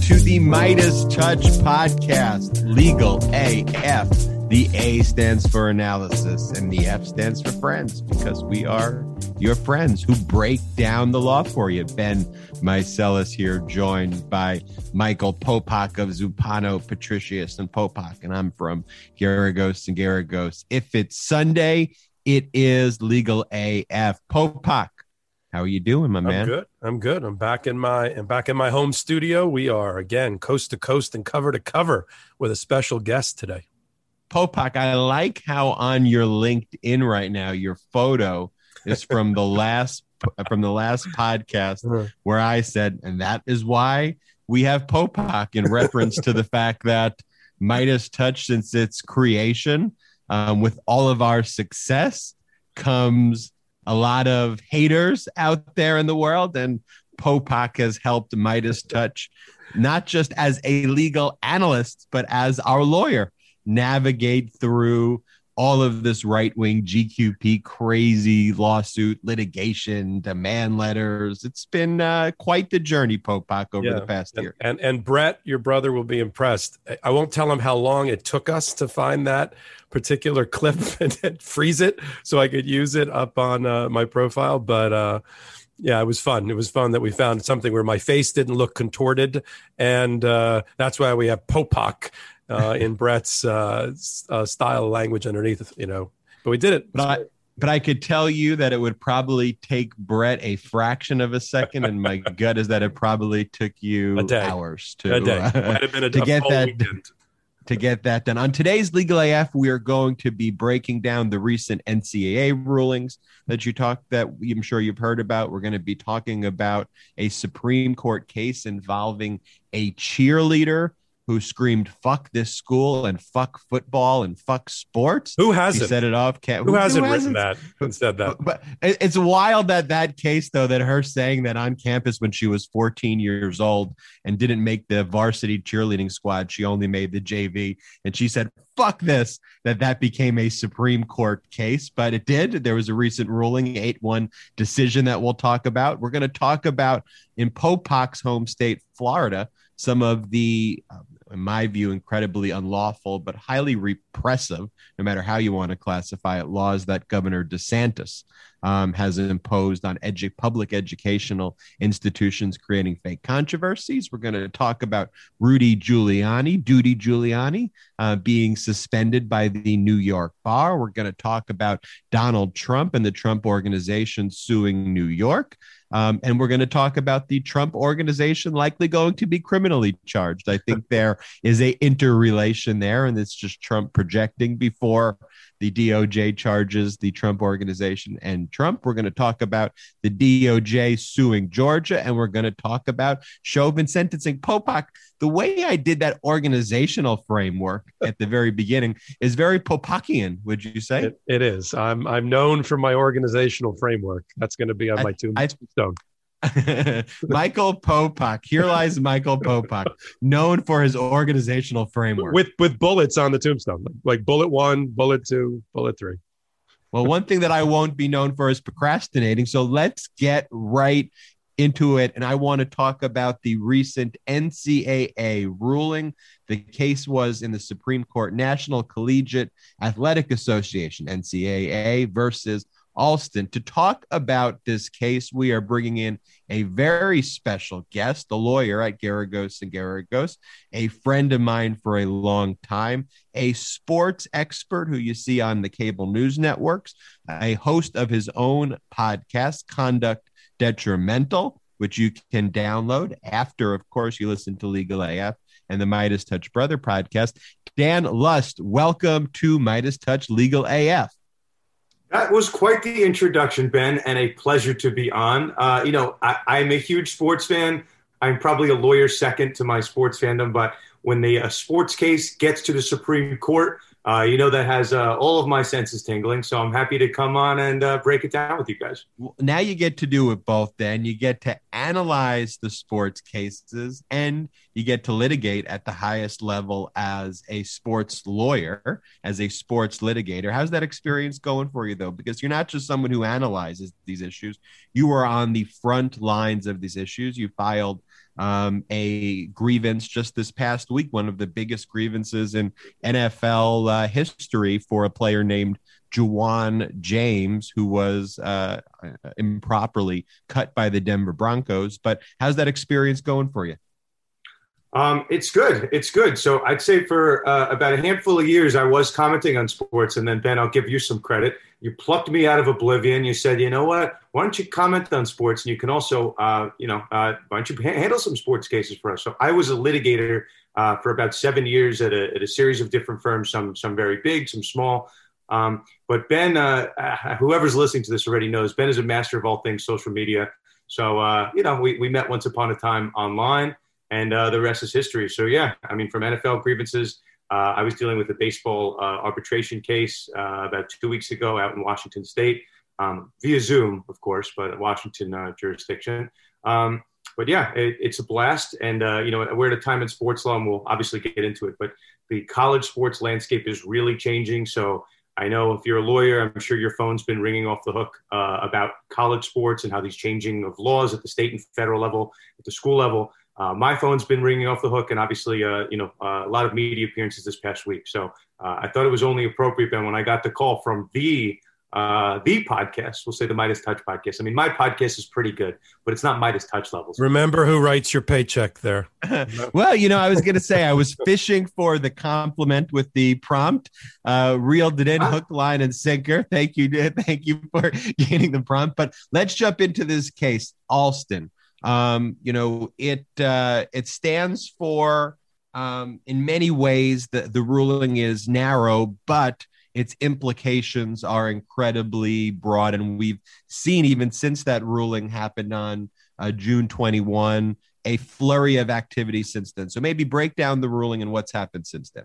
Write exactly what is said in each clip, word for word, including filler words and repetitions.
to the Midas Touch podcast, Legal A F. The A stands for analysis and the F stands for friends, because we are your friends who break down the law for you. Ben Meiselas here, joined by Michael Popak of Zupano, Patricius, and Popak. And I'm from Garagos and Garagos. If it's Sunday, it is Legal A F. Popak, how are you doing, my man? I'm good. I'm good. I'm back in my I'm back in my home studio. We are again coast to coast and cover to cover with a special guest today. Popak, I like how on your LinkedIn right now your photo is from the last from the last podcast where I said, and that is why we have Popak, in reference to the fact that Midas Touch, since its creation, um, with all of our success comes a lot of haters out there in the world, and Popak has helped Midas Touch, not just as a legal analyst, but as our lawyer, navigate through all of this right-wing G Q P crazy lawsuit, litigation, demand letters. It's been uh, quite the journey, Popak, over yeah. the past and, year. And and Brett, your brother, will be impressed. I won't tell him how long it took us to find that particular clip and, and freeze it so I could use it up on uh, my profile. But uh, yeah, it was fun. It was fun that we found something where my face didn't look contorted. And uh, that's why we have Popak uh, in Brett's uh, uh, style of language underneath, you know. But we did it. But I, but I could tell you that it would probably take Brett a fraction of a second, and my gut is that it probably took you a day. hours to, a day. Uh, Might have been a, to a get that weekend. to get that done. On today's Legal A F, we are going to be breaking down the recent N C A A rulings that you talked that I'm sure you've heard about. We're going to be talking about a Supreme Court case involving a cheerleader who screamed "fuck this school" and "fuck football" and "fuck sports." Who hasn't He set it off? Can't, who, who hasn't who written hasn't that and said that? But it's wild that that case, though, that her saying that on campus when she was fourteen years old and didn't make the varsity cheerleading squad, she only made the J V, and she said "fuck this," that that became a Supreme Court case. But it did. There was a recent ruling, eight one decision, that we'll talk about. We're going to talk about, in Popak's home state, Florida, some of the, um, in my view, incredibly unlawful but highly repressive, no matter how you want to classify it, laws that Governor DeSantis um, has imposed on edu- public educational institutions, creating fake controversies. We're going to talk about Rudy Giuliani, Duty Giuliani, uh, being suspended by the New York bar. We're going to talk about Donald Trump and the Trump Organization suing New York. Um, and we're going to talk about the Trump Organization likely going to be criminally charged. I think there is a interrelation there, and it's just Trump projecting before the D O J charges the Trump Organization and Trump. We're going to talk about the D O J suing Georgia, and we're going to talk about Chauvin sentencing. Popak, the way I did that organizational framework at the very beginning is very Popakian, would you say? It, it is. I'm I'm known for my organizational framework. That's going to be on I, my tombstone. Michael Popak. Here lies Michael Popak, known for his organizational framework. With with bullets on the tombstone, like bullet one, bullet two, bullet three. Well, one thing that I won't be known for is procrastinating. So let's get right into it. And I want to talk about the recent N C A A ruling. The case was in the Supreme Court, National Collegiate Athletic Association, N C A A versus Alston. To talk about this case, we are bringing in a very special guest, the lawyer at Garagos and Garagos, a friend of mine for a long time, a sports expert who you see on the cable news networks, a host of his own podcast, Conduct Detrimental, which you can download after, of course, you listen to Legal A F and the Midas Touch Brother podcast. Dan Lust, welcome to Midas Touch Legal A F. That was quite the introduction, Ben, and a pleasure to be on. Uh, you know, I, I'm a huge sports fan. I'm probably a lawyer second to my sports fandom, but when the uh, sports case gets to the Supreme Court, uh, you know, that has uh, all of my senses tingling. So I'm happy to come on and uh, break it down with you guys. Well, now you get to do it both, Dan. You get to analyze the sports cases and you get to litigate at the highest level as a sports lawyer, as a sports litigator. How's that experience going for you, though? Because you're not just someone who analyzes these issues. You are on the front lines of these issues. You filed um, a grievance just this past week, one of the biggest grievances in N F L uh, history for a player named Juwan James, who was uh, improperly cut by the Denver Broncos. But how's that experience going for you? Um, it's good. It's good. So I'd say for uh, about a handful of years, I was commenting on sports. And then, Ben, I'll give you some credit. You plucked me out of oblivion. You said, you know what? Why don't you comment on sports? And you can also, uh, you know, uh, why don't you handle some sports cases for us? So I was a litigator uh, for about seven years at a, at a series of different firms, some some very big, some small. Um, but Ben, uh, uh, whoever's listening to this already knows, Ben is a master of all things social media. So, uh, you know, we, we met once upon a time online. And uh, the rest is history. So, yeah, I mean, from N F L grievances, uh, I was dealing with a baseball uh, arbitration case uh, about two weeks ago out in Washington State, um, via Zoom, of course, but Washington uh, jurisdiction. Um, but, yeah, it, it's a blast. And, uh, you know, we're at a time in sports law, and we'll obviously get into it. But the college sports landscape is really changing. So I know if you're a lawyer, I'm sure your phone's been ringing off the hook uh, about college sports and how these changing of laws at the state and federal level, at the school level. Uh, my phone's been ringing off the hook, and obviously, uh, you know, uh, a lot of media appearances this past week. So uh, I thought it was only appropriate, Ben, when I got the call from the uh, the podcast, we'll say the Midas Touch podcast. I mean, my podcast is pretty good, but it's not Midas Touch levels. Remember who writes your paycheck there. Well, you know, I was going to say I was fishing for the compliment with the prompt, uh, reeled it in, hook, line, and sinker. Thank you. Thank you for getting the prompt. But let's jump into this case, Alston. Um, you know, it uh, it stands for, um, in many ways, the, the ruling is narrow, but its implications are incredibly broad. And we've seen, even since that ruling happened on uh, June twenty-first, a flurry of activity since then. So maybe break down the ruling and what's happened since then.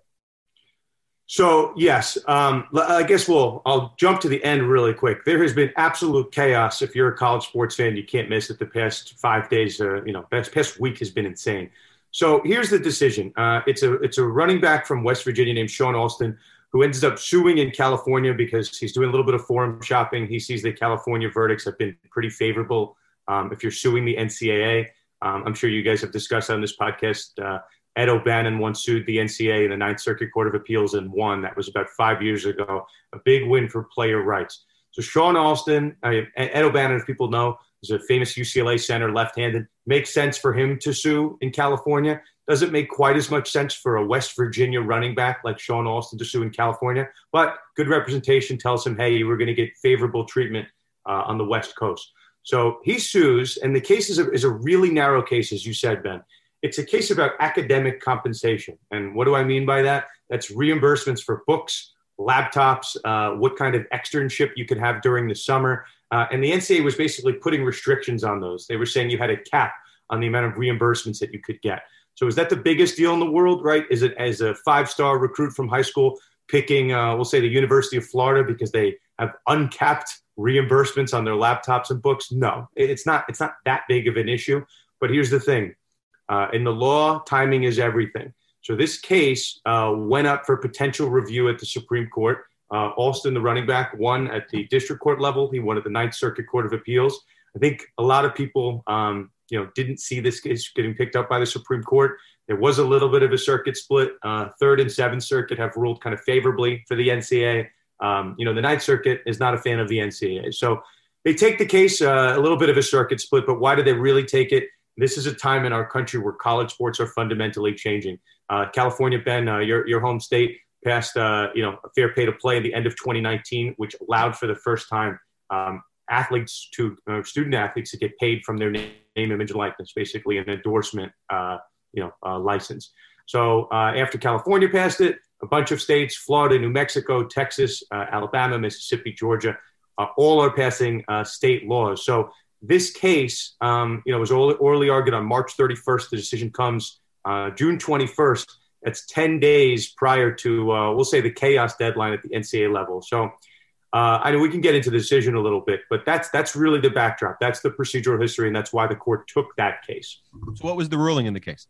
So, yes, um, I guess we'll, I'll jump to the end really quick. There has been absolute chaos. If you're a college sports fan, you can't miss it. The past five days, uh, you know, past, past week has been insane. So here's the decision. Uh, it's a it's a running back from West Virginia named Sean Alston, who ends up suing in California because he's doing a little bit of forum shopping. He sees the California verdicts have been pretty favorable. Um, if you're suing the N C double A, um, I'm sure you guys have discussed on this podcast, uh, Ed O'Bannon once sued the N C double A in the Ninth Circuit Court of Appeals and won. That was about five years ago. A big win for player rights. So Sean Alston, uh, Ed O'Bannon, if people know, is a famous U C L A center, left-handed. Makes sense for him to sue in California. Doesn't make quite as much sense for a West Virginia running back like Sean Alston to sue in California. But good representation tells him, hey, you were going to get favorable treatment uh, on the West Coast. So he sues, and the case is a, is a really narrow case, as you said, Ben. It's a case about academic compensation. And what do I mean by that? That's reimbursements for books, laptops, uh, what kind of externship you could have during the summer. Uh, and the N C double A was basically putting restrictions on those. They were saying you had a cap on the amount of reimbursements that you could get. So is that the biggest deal in the world, right? Is it as a five-star recruit from high school picking, uh, we'll say, the University of Florida because they have uncapped reimbursements on their laptops and books? No, it's not. It's not that big of an issue. But here's the thing. Uh, in the law, timing is everything. So this case uh, went up for potential review at the Supreme Court. Uh, Alston, the running back, won at the district court level. He won at the Ninth Circuit Court of Appeals. I think a lot of people, um, you know, didn't see this case getting picked up by the Supreme Court. There was a little bit of a circuit split. Uh, Third and Seventh Circuit have ruled kind of favorably for the N C double A. Um, you know, the Ninth Circuit is not a fan of the N C double A. So they take the case, uh, a little bit of a circuit split, but why do they really take it? This is a time in our country where college sports are fundamentally changing. Uh, California, Ben, uh, your your home state, passed uh, you know a fair pay to play at the end of twenty nineteen, which allowed for the first time um, athletes to uh, student athletes to get paid from their name, name image, and likeness, basically an endorsement uh, you know uh, license. So uh, after California passed it, a bunch of states, Florida, New Mexico, Texas, uh, Alabama, Mississippi, Georgia, uh, all are passing uh, state laws. So this case, um, you know, was orally argued on March thirty-first. The decision comes uh, June twenty-first. That's ten days prior to, uh, we'll say, the chaos deadline at the N C double A level. So uh, I know we can get into the decision a little bit, but that's that's really the backdrop. That's the procedural history, and that's why the court took that case. So what was the ruling in the case?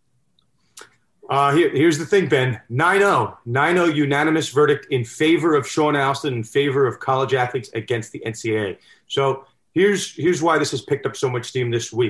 Uh, here, here's the thing, Ben. nine oh. nine oh unanimous verdict in favor of Sean Alston, in favor of college athletes against the N C double A. So Here's here's why this has picked up so much steam this week.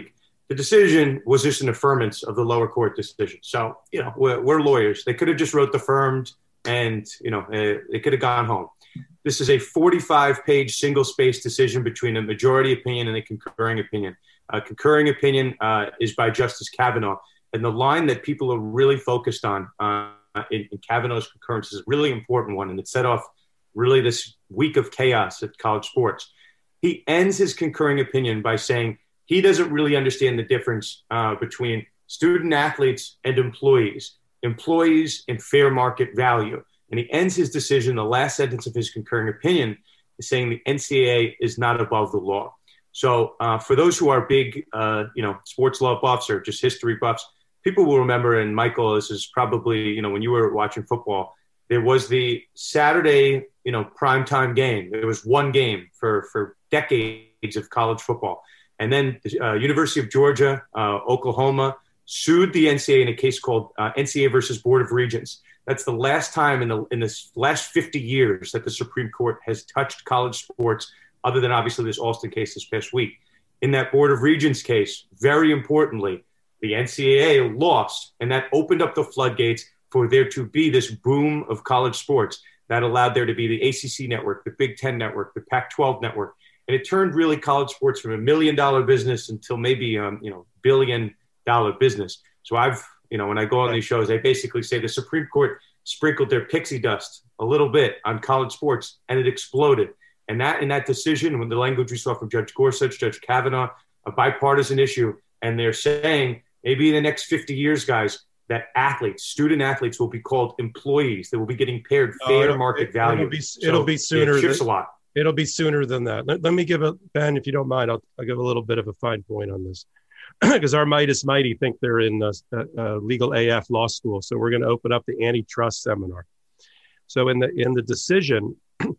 the decision was just an affirmance of the lower court decision. So, you know, we're, we're lawyers. They could have just wrote the affirmed and, you know, uh, they could have gone home. This is a forty-five page single space decision between a majority opinion and a concurring opinion. Uh, concurring opinion uh, is by Justice Kavanaugh. And the line that people are really focused on uh, in, in Kavanaugh's concurrence is a really important one. And it set off really this week of chaos at college sports. He ends his concurring opinion by saying he doesn't really understand the difference uh, between student athletes and employees, employees and fair market value. And he ends his decision, the last sentence of his concurring opinion, is saying the N C double A is not above the law. So uh, for those who are big, uh, you know, sports law buffs or just history buffs, people will remember, and Michael, this is probably, you know, when you were watching football, there was the Saturday, you know, primetime game. There was one game for, for decades of college football. And then the uh, University of Georgia, uh, Oklahoma, sued the N C double A in a case called uh, N C double A versus Board of Regents. That's the last time in the in this last fifty years that the Supreme Court has touched college sports, other than obviously this Alston case this past week. In that Board of Regents case, very importantly, the N C double A lost, and that opened up the floodgates for there to be this boom of college sports that allowed there to be the A C C network, the Big Ten network, the Pac twelve network. And it turned really college sports from a million dollar business until maybe, um, you know, billion dollar business. So I've, you know, when I go on these shows, I basically say the Supreme Court sprinkled their pixie dust a little bit on college sports and it exploded. And that in that decision, when the language we saw from Judge Gorsuch, Judge Kavanaugh, a bipartisan issue, and they're saying maybe in the next fifty years, guys, that athletes, student athletes will be called employees. They will be getting paid fair oh, market it, value. It'll be, it'll so be sooner. It shifts than, a lot. It'll be sooner than that. Let, let me give a, Ben, if you don't mind, I'll, I'll give a little bit of a fine point on this. Because our Midas Mighty think they're in uh, uh, legal A F law school. So we're going to open up the antitrust seminar. So in the in the decision,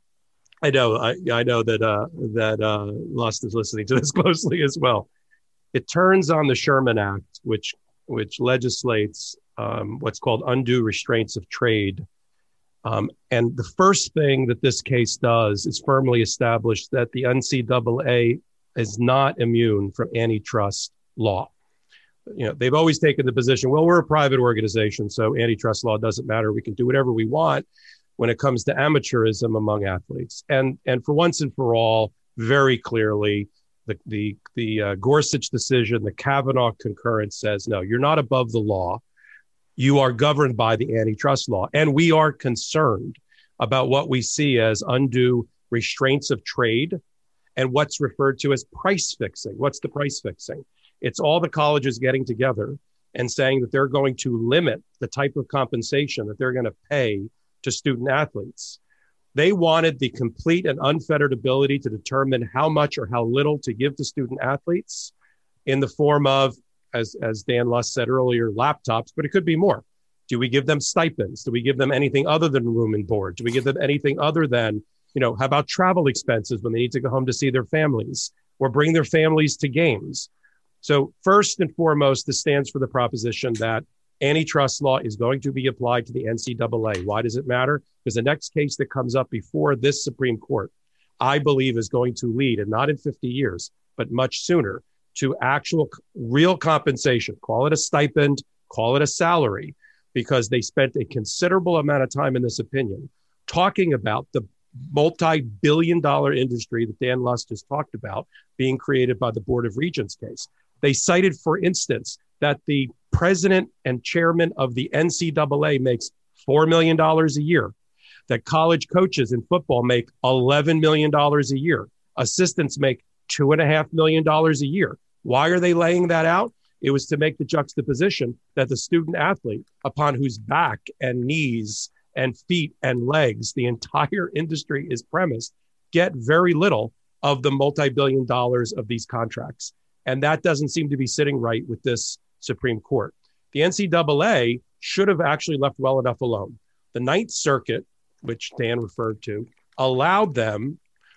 I know I, I know that uh, that uh, Lust is listening to this closely as well. It turns on the Sherman Act, which which legislates um, what's called undue restraints of trade. Um, and the first thing that this case does is firmly establish that the N C double A is not immune from antitrust law. You know, they've always taken the position, well, we're a private organization, so antitrust law doesn't matter. We can do whatever we want when it comes to amateurism among athletes. And and for once and for all, very clearly, the the the uh, Gorsuch decision, the Kavanaugh concurrence says, no, you're not above the law. You are governed by the antitrust law. And we are concerned about what we see as undue restraints of trade and what's referred to as price fixing. What's the price fixing? It's all the colleges getting together and saying that they're going to limit the type of compensation that they're going to pay to student athletes. They wanted the complete and unfettered ability to determine how much or how little to give to student athletes in the form of, as, as Dan Lust said earlier, laptops, but it could be more. Do we give them stipends? Do we give them anything other than room and board? Do we give them anything other than, you know, how about travel expenses when they need to go home to see their families or bring their families to games? So first and foremost, this stands for the proposition that antitrust law is going to be applied to the N C double A. Why does it matter? Because the next case that comes up before this Supreme Court, I believe is going to lead, and not in fifty years, but much sooner, to actual real compensation. Call it a stipend, call it a salary, because they spent a considerable amount of time in this opinion talking about the multi-billion dollar industry that Dan Lust just talked about being created by the Board of Regents case. They cited, for instance, that the president and chairman of the N C double A makes four million dollars a year, that college coaches in football make eleven million dollars a year, assistants make two and a half million dollars a year. Why are they laying that out? It was to make the juxtaposition that the student athlete, upon whose back and knees and feet and legs the entire industry is premised, get very little of the multi-billion dollars of these contracts. And that doesn't seem to be sitting right with this Supreme Court. The N C double A should have actually left well enough alone. The Ninth Circuit, which Dan referred to, allowed them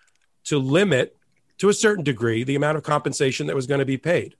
to limit, to a certain degree, the amount of compensation that was going to be paid.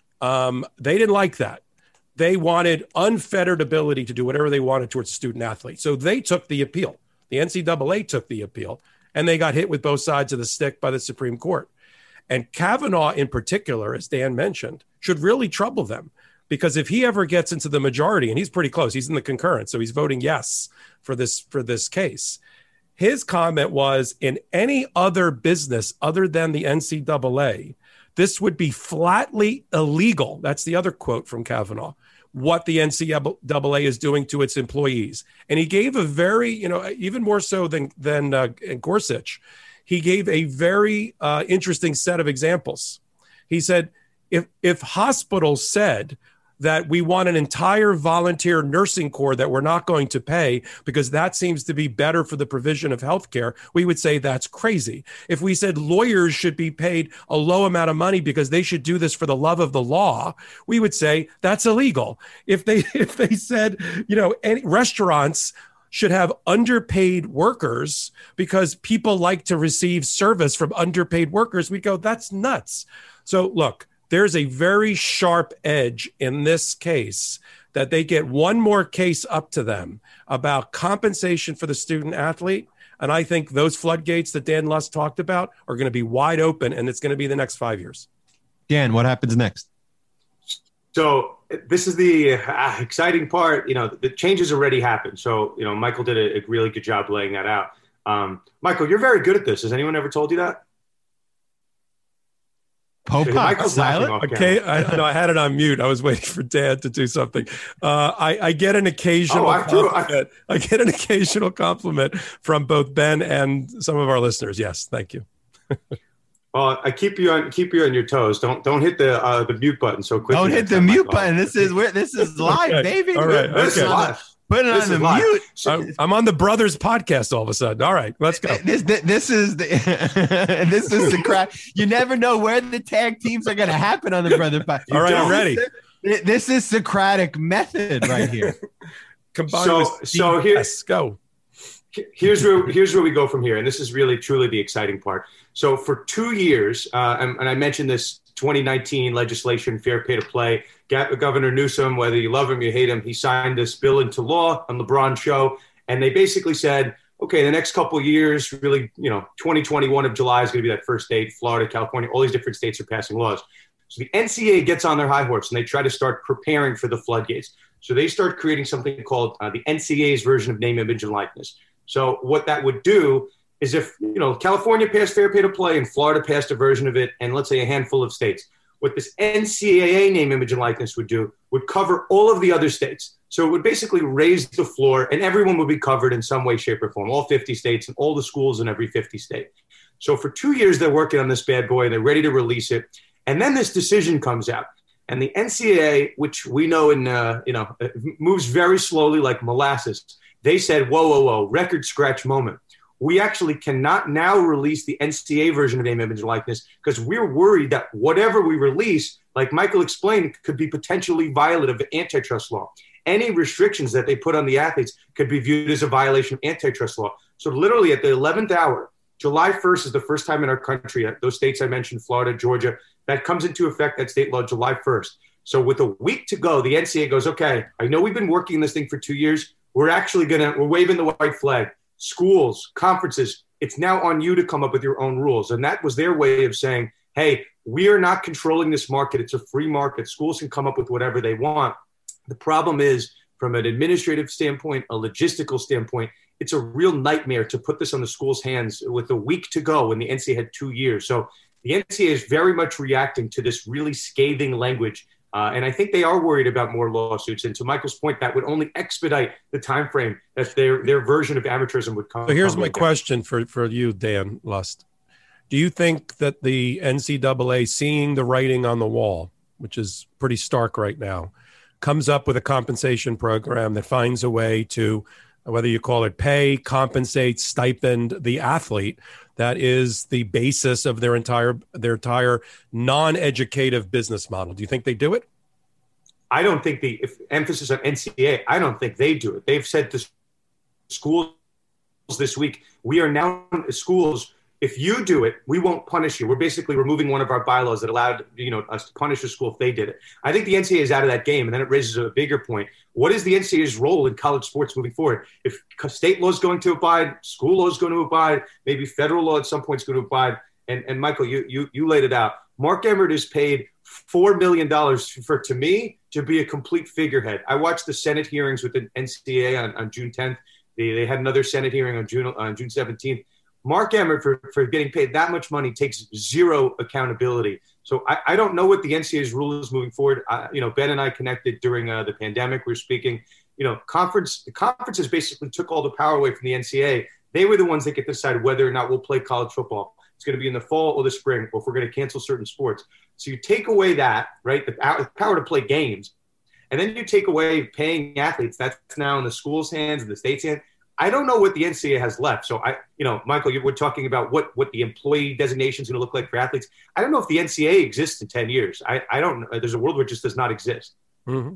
Um, they didn't like that. They wanted unfettered ability to do whatever they wanted towards student athletes. So they took the appeal. The N C double A took the appeal, and they got hit with both sides of the stick by the Supreme Court. And Kavanaugh in particular, as Dan mentioned, should really trouble them. Because if he ever gets into the majority, and he's pretty close, he's in the concurrence, so he's voting yes for this for this case. His comment was, in any other business other than the N C double A, this would be flatly illegal. That's the other quote from Kavanaugh, what the N C double A is doing to its employees. And he gave a very, you know, even more so than, than uh, Gorsuch, he gave a very uh, interesting set of examples. He said, if if hospitals said that we want an entire volunteer nursing corps that we're not going to pay because that seems to be better for the provision of healthcare, we would say that's crazy. If we said lawyers should be paid a low amount of money because they should do this for the love of the law, we would say that's illegal. If they if they said, you know, any restaurants should have underpaid workers because people like to receive service from underpaid workers, we'd go, that's nuts. So look, there's a very sharp edge in this case that they get one more case up to them about compensation for the student athlete. And I think those floodgates that Dan Lust talked about are going to be wide open, and it's going to be the next five years. Dan, what happens next? So this is the uh, exciting part. You know, the changes already happened. So, you know, Michael did a, a really good job laying that out. Um, Michael, you're very good at this. Has anyone ever told you that? Popak silent. Okay, I, no, I had it on mute. I was waiting for Dan to do something. Uh, I, I get an occasional oh, I compliment. I, I get an occasional compliment from both Ben and some of our listeners. Yes, thank you. Well, I keep you on keep you on your toes. Don't don't hit the uh, the mute button so quickly. Don't hit the mute button. This is where this is live, okay. baby. All right, this okay. is live. Put it on the live. mute. I'm, I'm on the Brothers podcast all of a sudden. All right, let's go. This this, this is the this is the crack. You never know where the tag teams are going to happen on the Brother podcast. All right, I'm ready. This, this is Socratic method right here. Combined so with so here, let's go. Here's where here's where we go from here, and this is really truly the exciting part. So for two years, uh, and, and I mentioned this twenty nineteen legislation, fair pay to play. Governor Newsom, whether you love him, you hate him, he signed this bill into law on LeBron's show. And they basically said, okay, the next couple of years, really, you know, twenty twenty-one of July is going to be that first date. Florida, California, all these different states are passing laws. So the N C A A gets on their high horse and they try to start preparing for the floodgates. So they start creating something called uh, the N C A A's version of name, image, and likeness. So what that would do is if, you know, California passed fair pay to play and Florida passed a version of it, and let's say a handful of states, what this N C A A name, image, and likeness would do would cover all of the other states. So it would basically raise the floor, and everyone would be covered in some way, shape, or form, all fifty states and all the schools in every fifty state. So for two years, they're working on this bad boy, and they're ready to release it. And then this decision comes out. And the N C A A, which we know in, uh, you know, moves very slowly like molasses, they said, whoa, whoa, whoa, record scratch moment. We actually cannot now release the N C A A version of name, image, and likeness because we're worried that whatever we release, like Michael explained, could be potentially violative of antitrust law. Any restrictions that they put on the athletes could be viewed as a violation of antitrust law. So literally at the eleventh hour, July first is the first time in our country, those states I mentioned, Florida, Georgia, that comes into effect, that state law, July first. So with a week to go, the N C A A goes, okay, I know we've been working this thing for two years. We're actually going to, we're waving the white flag. Schools, conferences, it's now on you to come up with your own rules. And that was their way of saying, hey, we are not controlling this market. It's a free market. Schools can come up with whatever they want. The problem is, from an administrative standpoint, a logistical standpoint, it's a real nightmare to put this on the school's hands with a week to go when the N C A A had two years. So the N C A A is very much reacting to this really scathing language. Uh, and I think they are worried about more lawsuits. And to Michael's point, that would only expedite the time frame that their their version of amateurism would come. So here's my again. question for, for you, Dan Lust. Do you think that the N C A A, seeing the writing on the wall, which is pretty stark right now, comes up with a compensation program that finds a way to, whether you call it pay, compensate, stipend the athlete, that is the basis of their entire their entire non-educative business model? Do you think they do it? I don't think the if emphasis on N C A A, I don't think they do it. They've said to schools this week, we are now schools. If you do it, we won't punish you. We're basically removing one of our bylaws that allowed, you know, us to punish a school if they did it. I think the N C A A is out of that game. And then it raises a bigger point. What is the N C A A's role in college sports moving forward? If state law is going to abide, school law is going to abide, maybe federal law at some point is going to abide. And, and Michael, you, you, you laid it out. Mark Emmert is paid four million dollars for, to me, to be a complete figurehead. I watched the Senate hearings with the N C A A on, on June tenth. They, they had another Senate hearing on June on June seventeenth. Mark Emmert, for, for getting paid that much money, takes zero accountability. So I, I don't know what the N C A A's rule is moving forward. I, you know, Ben and I connected during uh, the pandemic. We were speaking. You know, conference the conferences basically took all the power away from the N C A A. They were the ones that get to decide whether or not we'll play college football. It's going to be in the fall or the spring, or if we're going to cancel certain sports. So you take away that, right, the power to play games, and then you take away paying athletes. That's now in the school's hands and the state's hands. I don't know what the N C A A has left. So I, you know, Michael, you were talking about what what the employee designation is going to look like for athletes. I don't know if the N C A A exists in ten years. I, I don't know. There's a world where it just does not exist. Mm-hmm.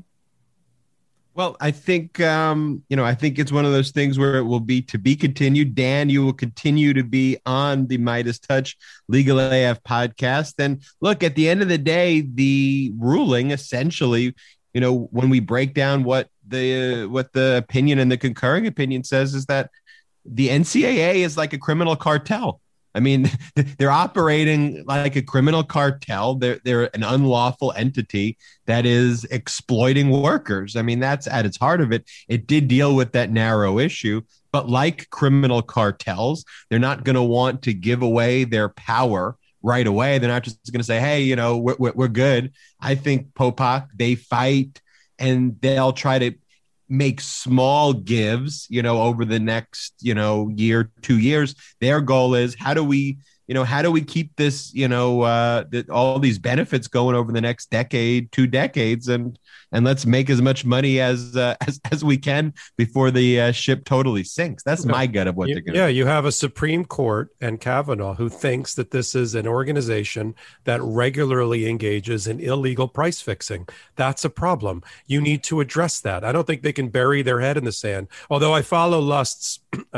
Well, I think, um, you know, I think it's one of those things where it will be to be continued. Dan, you will continue to be on the Midas Touch Legal A F podcast. And look, at the end of the day, the ruling essentially, you know, when we break down what the what the opinion and the concurring opinion says, is that the N C A A is like a criminal cartel. I mean, they're operating like a criminal cartel. They're, they're an unlawful entity that is exploiting workers. I mean, that's at its heart of it. It did deal with that narrow issue, but like criminal cartels, they're not going to want to give away their power right away. They're not just going to say, hey, you know, we're, we're good. I think Popok, they fight and they'll try to make small gives, you know, over the next, you know, year, two years. Their goal is how do we, you know, how do we keep this, you know, uh, the, all these benefits going over the next decade, two decades, and and let's make as much money as uh, as, as we can before the uh, ship totally sinks. That's my gut of what you, they're going to yeah, do. You have a Supreme Court and Kavanaugh who thinks that this is an organization that regularly engages in illegal price fixing. That's a problem. You need to address that. I don't think they can bury their head in the sand. Although I follow Lust's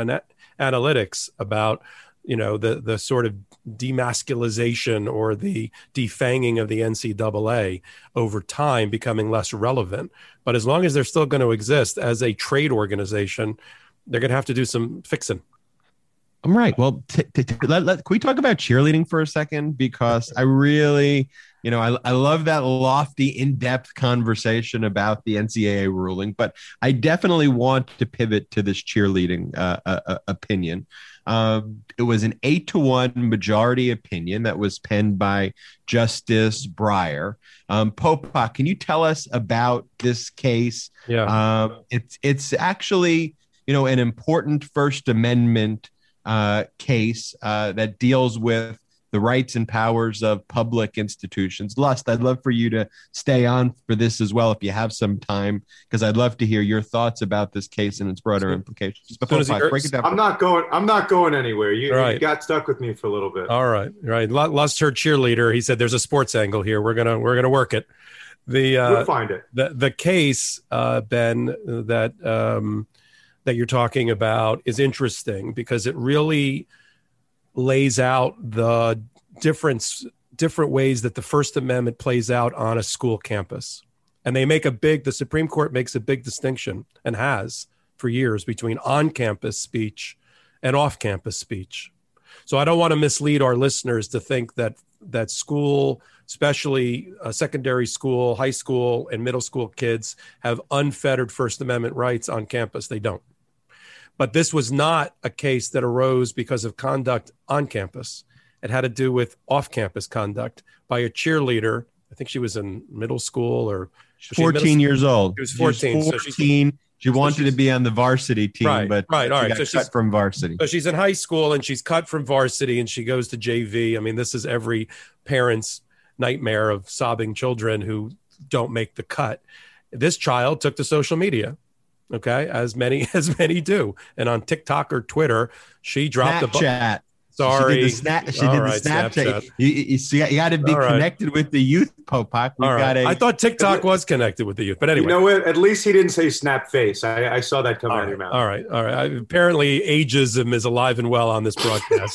analytics about, you know, the the sort of demasculization or the defanging of the N C double A over time becoming less relevant. But as long as they're still going to exist as a trade organization, they're going to have to do some fixing. I'm right. Well, t- t- t- let, let, can we talk about cheerleading for a second? Because I really, you know, I, I love that lofty, in-depth conversation about the N C A A ruling, but I definitely want to pivot to this cheerleading uh, uh, opinion. Um, it was an eight to one majority opinion that was penned by Justice Breyer. Um, Popok, can you tell us about this case? Yeah, um, it's it's actually, you know, an important First Amendment uh, case uh, that deals with the rights and powers of public institutions. Lust, I'd love for you to stay on for this as well if you have some time, because I'd love to hear your thoughts about this case and its broader implications. But Popok, break it down. I'm not going. I'm not going anywhere. You, right. you got stuck with me for a little bit. All right, right. Lust heard cheerleader. He said, "There's a sports angle here. We're gonna we're gonna work it." The uh, we'll find it. The the case, uh, Ben, that um, that you're talking about is interesting because it really lays out the difference, different ways that the First Amendment plays out on a school campus. And they make a big, the Supreme Court makes a big distinction and has for years between on-campus speech and off-campus speech. So I don't want to mislead our listeners to think that that school, especially uh, secondary school, high school, and middle school kids have unfettered First Amendment rights on campus. They don't. But this was not a case that arose because of conduct on campus. It had to do with off-campus conduct by a cheerleader. I think she was in middle school or fourteen years old. She was fourteen. She was fourteen. So she wanted so to be on the varsity team, right, but right, all she right. got So she's cut from varsity. So she's in high school and she's cut from varsity and she goes to J V. I mean, this is every parent's nightmare of sobbing children who don't make the cut. This child took to social media. Okay, as many as many do, and on TikTok or Twitter, she dropped a Snapchat. Sorry, she did the, sna- she All did right, the Snapchat. Snapchat. You, you, see, you got to be All right. connected with the youth, Popok. We All got right. a. I thought TikTok was connected with the youth, but anyway. You know what? At least he didn't say snap face. I, I saw that come all out right, of your mouth. all right, all right. I, apparently, ageism is alive and well on this broadcast.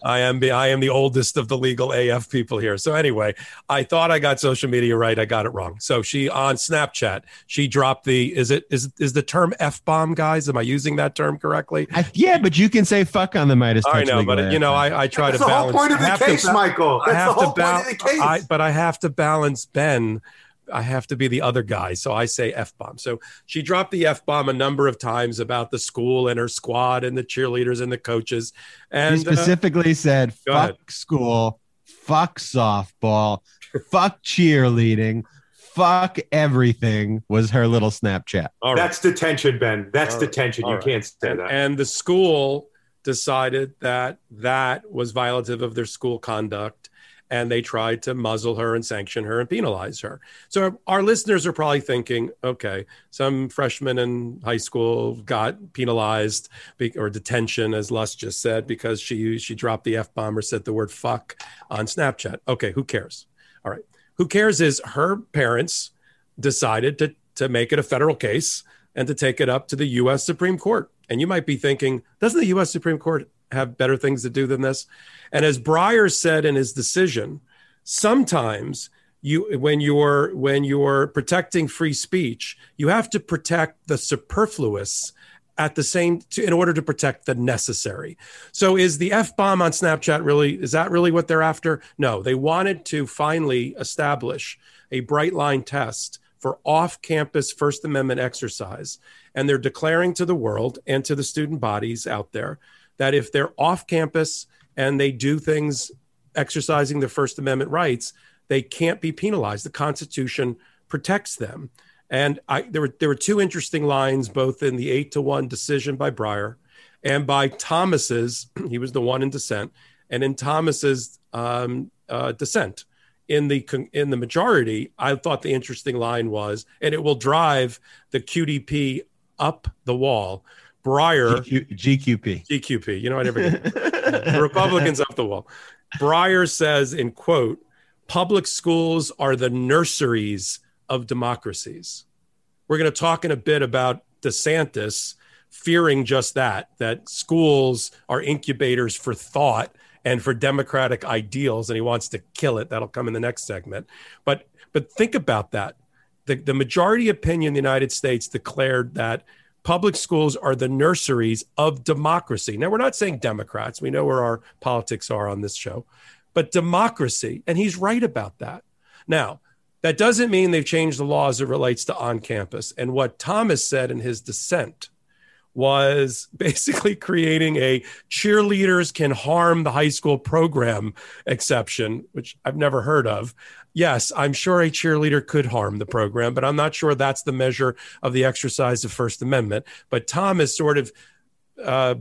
I am the I am the oldest of the legal A F people here. So anyway, I thought I got social media right. I got it wrong. So she on Snapchat, she dropped the is it is is the term F-bomb, guys? Am I using that term correctly? I, yeah, but you can say fuck on the Midas Touch. I know, Legal but you know, I, I try That's to the balance. whole point of the case, to, Michael. That's I have the whole to ba- point of the case. I, but I have to balance Ben. I have to be the other guy. So I say F-bomb. So she dropped the F-bomb a number of times about the school and her squad and the cheerleaders and the coaches. And she specifically uh, said, fuck ahead. school, fuck softball, fuck cheerleading, fuck everything was her little Snapchat. Right. That's detention, Ben. That's All detention. Right. You right. can't say and, that. And the school decided that that was violative of their school conduct. And they tried to muzzle her and sanction her and penalize her. So our listeners are probably thinking, okay, some freshman in high school got penalized or detention, as Lus just said, because she she dropped the F-bomb or said the word fuck on Snapchat. Okay, who cares? All right. Who cares is her parents decided to, to make it a federal case and to take it up to the U S Supreme Court. And you might be thinking, doesn't the U S Supreme Court have better things to do than this? And as Breyer said in his decision, sometimes you, when you're when you're protecting free speech, you have to protect the superfluous at the same to, in order to protect the necessary. So is the F-bomb on Snapchat really, is that really what they're after? No, they wanted to finally establish a bright line test for off-campus First Amendment exercise. And they're declaring to the world and to the student bodies out there that if they're off campus and they do things exercising their First Amendment rights, they can't be penalized. The Constitution protects them. And I, there were there were two interesting lines, both in the eight to one decision by Breyer and by Thomas's, he was the one in dissent, and in Thomas's um, uh, dissent. In the in the majority, I thought the interesting line was, and it will drive the Q D P up the wall. Breyer, G Q P, G Q P. You know, I never get the Republicans up the wall. Breyer says, in quote, "Public schools are the nurseries of democracies." We're going to talk in a bit about DeSantis fearing just that, that schools are incubators for thought and for democratic ideals, and he wants to kill it. That'll come in the next segment. But but think about that. The, the majority opinion in the United States declared that public schools are the nurseries of democracy. Now, we're not saying Democrats. We know where our politics are on this show. But democracy, and he's right about that. Now, that doesn't mean they've changed the law as it relates to on-campus. And what Thomas said in his dissent was basically creating a cheerleaders can harm the high school program exception, which I've never heard of. Yes, I'm sure a cheerleader could harm the program, but I'm not sure that's the measure of the exercise of First Amendment. But Thomas sort of uh,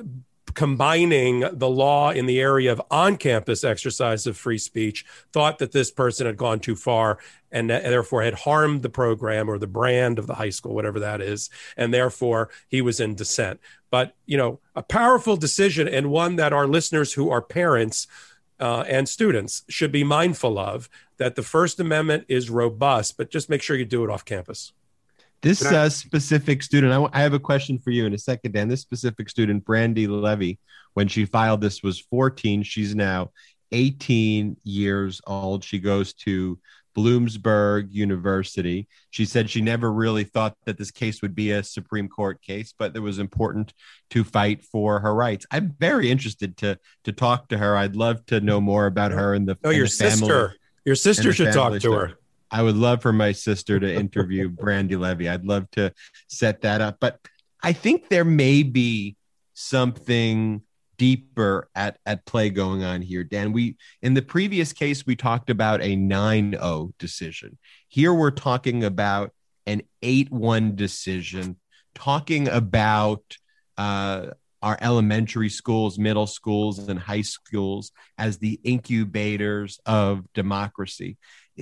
combining the law in the area of on-campus exercise of free speech, thought that this person had gone too far and, and therefore had harmed the program or the brand of the high school, whatever that is, and therefore he was in dissent. But, you know, a powerful decision, and one that our listeners who are parents uh, and students should be mindful of, that the First Amendment is robust, but just make sure you do it off campus. This uh, specific student, I, w- I have a question for you in a second, Dan. This specific student, Brandy Levy, when she filed this was fourteen. She's now eighteen years old. She goes to Bloomsburg University. She said she never really thought that this case would be a Supreme Court case, but it was important to fight for her rights. I'm very interested to to talk to her. I'd love to know more about her and the, oh, and your the sister. family. Your sister should talk to stuff. her. I would love for my sister to interview Brandy Levy. I'd love to set that up. But I think there may be something deeper at, at play going on here, Dan. We in the previous case, we talked about a nine oh decision. Here we're talking about an eight one decision, talking about uh, our elementary schools, middle schools, and high schools as the incubators of democracy.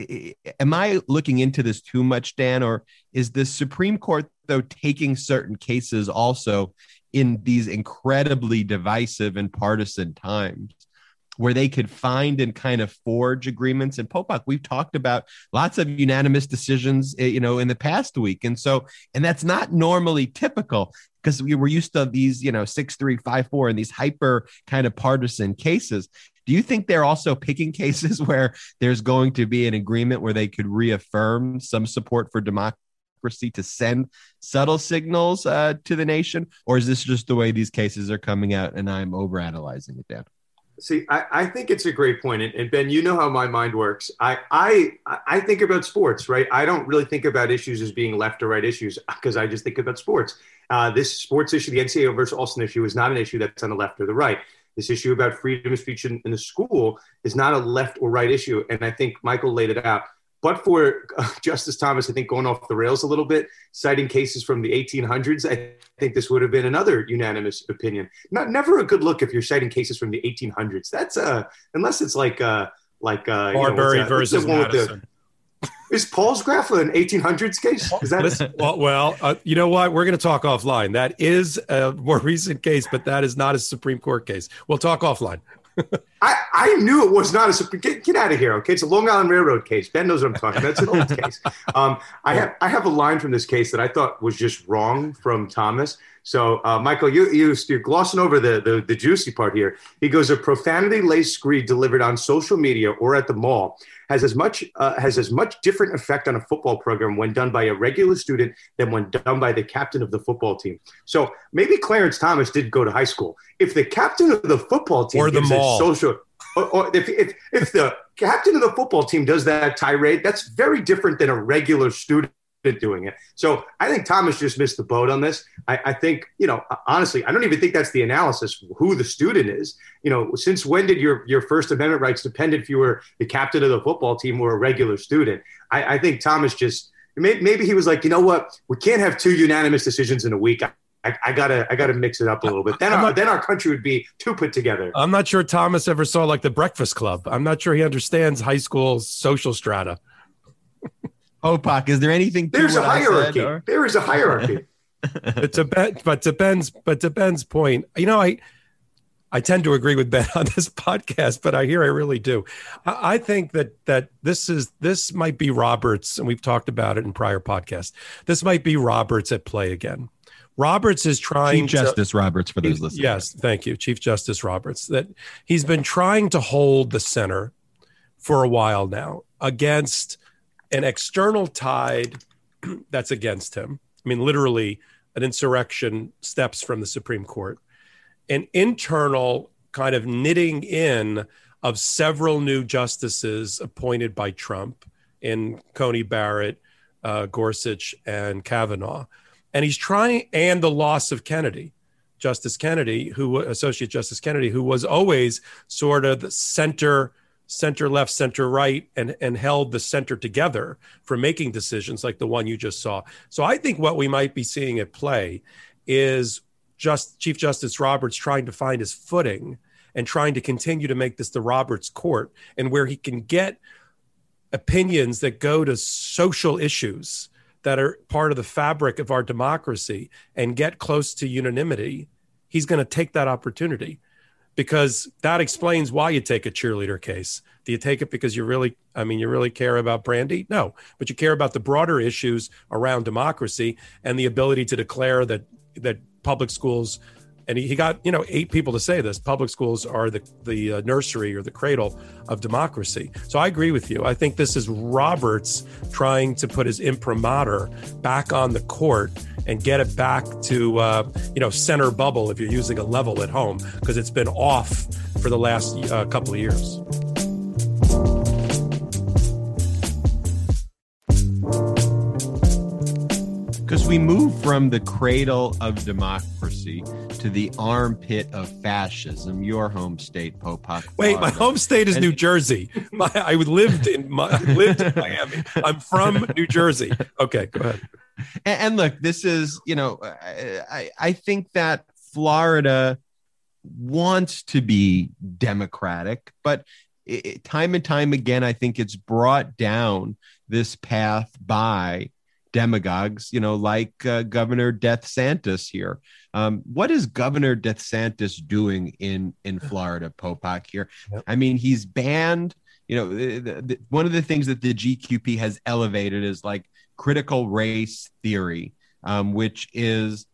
Am I looking into this too much, Dan, or is the Supreme Court, though, taking certain cases also in these incredibly divisive and partisan times where they could find and kind of forge agreements. And Popok, we've talked about lots of unanimous decisions, you know, in the past week. And so, and that's not normally typical because we were used to these, you know, six, three, five, four, and these hyper kind of partisan cases. Do you think they're also picking cases where there's going to be an agreement where they could reaffirm some support for democracy to send subtle signals uh, to the nation? Or is this just the way these cases are coming out and I'm overanalyzing it, Dan? See, I, I think it's a great point. And, and Ben, you know how my mind works. I, I I think about sports, right? I don't really think about issues as being left or right issues because I just think about sports. Uh, this sports issue, the N C double A versus Alston issue, is not an issue that's on the left or the right. This issue about freedom of speech in, in the school is not a left or right issue. And I think Michael laid it out. But for uh, Justice Thomas, I think going off the rails a little bit, citing cases from the eighteen hundreds, I think this would have been another unanimous opinion. Not never a good look if you're citing cases from the eighteen hundreds. That's uh, unless it's like uh, like uh, Marbury you know, versus Madison. The, is Paulsgraf an eighteen hundreds case? Is that Listen, well, well uh, you know what? We're going to talk offline. That is a more recent case, but that is not a Supreme Court case. We'll talk offline. I, I knew it was not a get, get out of here. Okay, it's a Long Island Railroad case. Ben knows what I'm talking about. It's an old case. Um, I have I have a line from this case that I thought was just wrong from Thomas. So, uh, Michael, you, you you're glossing over the, the the juicy part here. He goes, a profanity-laced screed delivered on social media or at the mall has as much uh, has as much different effect on a football program when done by a regular student than when done by the captain of the football team. So maybe Clarence Thomas did go to high school. If the captain of the football team or the mall social, or, or if, if if the captain of the football team does that tirade, that's very different than a regular student doing it. So I think Thomas just missed the boat on this. I, I think, you know, honestly, I don't even think that's the analysis, who the student is. You know, since when did your, your First Amendment rights depend if you were the captain of the football team or a regular student? I, I think Thomas just, maybe, maybe he was like, you know what, we can't have two unanimous decisions in a week. I, I, I gotta, I gotta mix it up a little bit. Then, our, not, then our country would be too put together. I'm not sure Thomas ever saw like the Breakfast Club. I'm not sure he understands high school social strata. Popok, is there anything? There's a hierarchy. Said, or? There is a hierarchy. but to Ben, but to Ben's, but to Ben's point, you know, I, I tend to agree with Ben on this podcast, but I hear I really do. I, I think that that this is this might be Roberts, and we've talked about it in prior podcasts. This might be Roberts at play again. Roberts is trying Chief Justice to, Roberts for those listening. Yes, thank you, Chief Justice Roberts. That he's been trying to hold the center for a while now against an external tide that's against him. I mean, literally an insurrection steps from the Supreme Court, an internal kind of knitting in of several new justices appointed by Trump in Coney Barrett, uh, Gorsuch, and Kavanaugh. And he's trying, and the loss of Kennedy, Justice Kennedy, who Associate Justice Kennedy, who was always sort of the center center left, center right, and, and held the center together for making decisions like the one you just saw. So I think what we might be seeing at play is just Chief Justice Roberts trying to find his footing and trying to continue to make this the Roberts court, and where he can get opinions that go to social issues that are part of the fabric of our democracy and get close to unanimity. He's going to take that opportunity, because that explains why you take a cheerleader case. Do you take it because you really, I mean, you really care about Brandy? No, but you care about the broader issues around democracy and the ability to declare that that public schools, and he, he got, you know, eight people to say this, public schools are the, the uh, nursery or the cradle of democracy. So I agree with you. I think this is Roberts trying to put his imprimatur back on the court and get it back to, uh, you know, center bubble if you're using a level at home, because it's been off for the last uh, couple of years. Because we move from the cradle of democracy to the armpit of fascism, your home state, Popok. Wait, my home state is and, New Jersey. My, I lived in my, lived in Miami. I'm from New Jersey. Okay, go ahead. And, and look, this is, you know, I, I think that Florida wants to be democratic, but it, time and time again, I think it's brought down this path by demagogues, you know, like uh, Governor DeSantis here. Um, what is Governor DeSantis doing in in Florida, Popok here? Yep. I mean, he's banned, you know, the, the, one of the things that the G Q P has elevated is like critical race theory, um, which is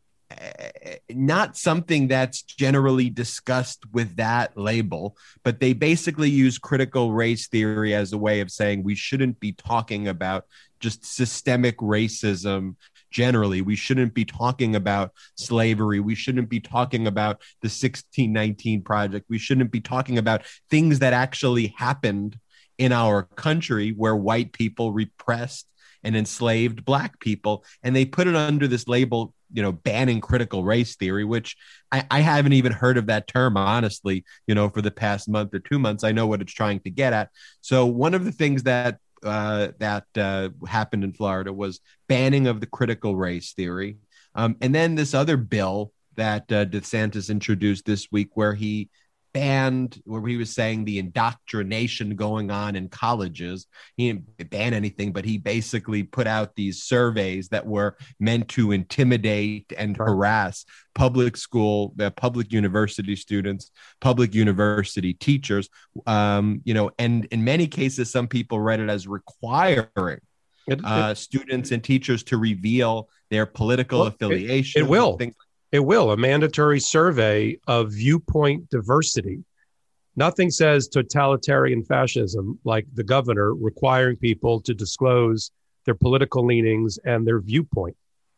not something that's generally discussed with that label, but they basically use critical race theory as a way of saying we shouldn't be talking about just systemic racism generally. We shouldn't be talking about slavery. We shouldn't be talking about the sixteen nineteen Project. We shouldn't be talking about things that actually happened in our country where white people repressed and enslaved Black people. And they put it under this label, you know, banning critical race theory, which I, I haven't even heard of that term, honestly, you know, for the past month or two months. I know what it's trying to get at. So one of the things that uh, that uh, happened in Florida was banning of the critical race theory. Um, and then this other bill that uh, DeSantis introduced this week where he banned, where he was saying the indoctrination going on in colleges. He didn't ban anything, but he basically put out these surveys that were meant to intimidate and harass public school, uh, public university students, public university teachers. Um, you know, and in many cases, some people read it as requiring uh, students and teachers to reveal their political well, affiliation. It, it will. Things It will, a mandatory survey of viewpoint diversity. Nothing says totalitarian fascism like the governor requiring people to disclose their political leanings and their viewpoint.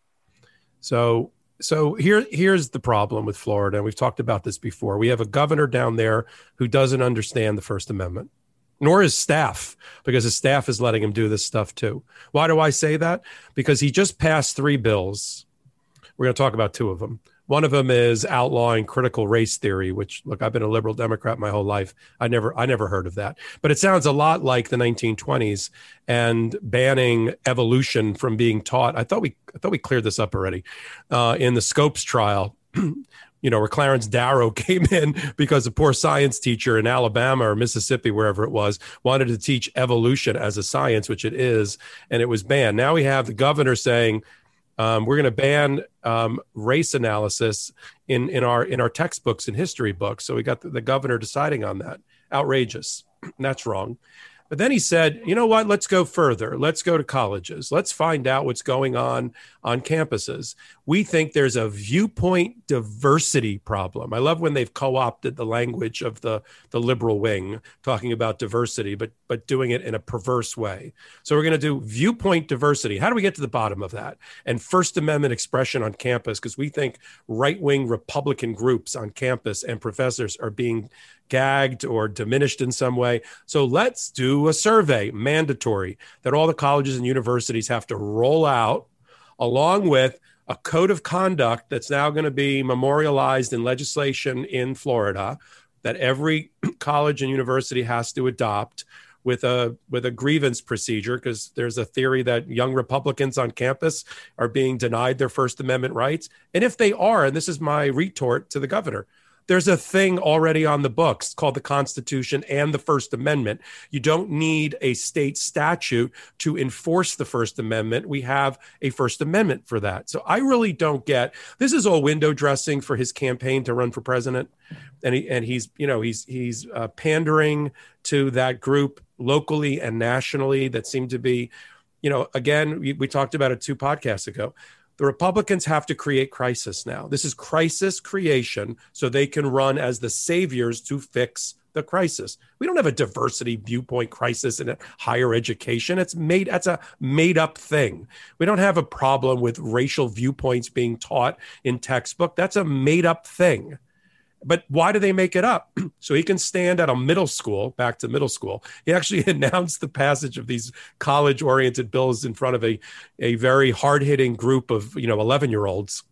So, so here, here's the problem with Florida. And we've talked about this before. We have a governor down there who doesn't understand the First Amendment, nor his staff, because his staff is letting him do this stuff too. Why do I say that? Because he just passed three bills. We're going to talk about two of them. One of them is outlawing critical race theory, which, look, I've been a liberal Democrat my whole life. I never, I never heard of that. But it sounds a lot like the nineteen twenties and banning evolution from being taught. I thought we, I thought we cleared this up already uh, in the Scopes trial. You know, where Clarence Darrow came in because a poor science teacher in Alabama or Mississippi, wherever it was, wanted to teach evolution as a science, which it is, and it was banned. Now we have the governor saying, Um, we're going to ban um, race analysis in, in our in our textbooks and history books. So we got the, the governor deciding on that. Outrageous. That's wrong. But then he said, you know what, let's go further. Let's go to colleges. Let's find out what's going on on campuses. We think there's a viewpoint diversity problem. I love when they've co-opted the language of the, the liberal wing, talking about diversity, but, but doing it in a perverse way. So we're going to do viewpoint diversity. How do we get to the bottom of that? And First Amendment expression on campus, because we think right-wing Republican groups on campus and professors are being gagged or diminished in some way. So let's do a survey, mandatory, that all the colleges and universities have to roll out, along with a code of conduct that's now going to be memorialized in legislation in Florida that every college and university has to adopt, with a with a grievance procedure, because there's a theory that young Republicans on campus are being denied their First Amendment rights. And if they are, and this is my retort to the governor, there's a thing already on the books called the Constitution and the First Amendment. You don't need a state statute to enforce the First Amendment. We have a First Amendment for that. So I really don't get, this is all window dressing for his campaign to run for president. And he, and he's, you know, he's, he's uh, pandering to that group locally and nationally that seem to be, you know, again, we, we talked about it two podcasts ago. The Republicans have to create crisis now. This is crisis creation so they can run as the saviors to fix the crisis. We don't have a diversity viewpoint crisis in higher education. It's made, that's a made up thing. We don't have a problem with racial viewpoints being taught in textbook. That's a made up thing. But why do they make it up? So he can stand at a middle school, back to middle school. He actually announced the passage of these college-oriented bills in front of a, a very hard-hitting group of, you know, eleven-year-olds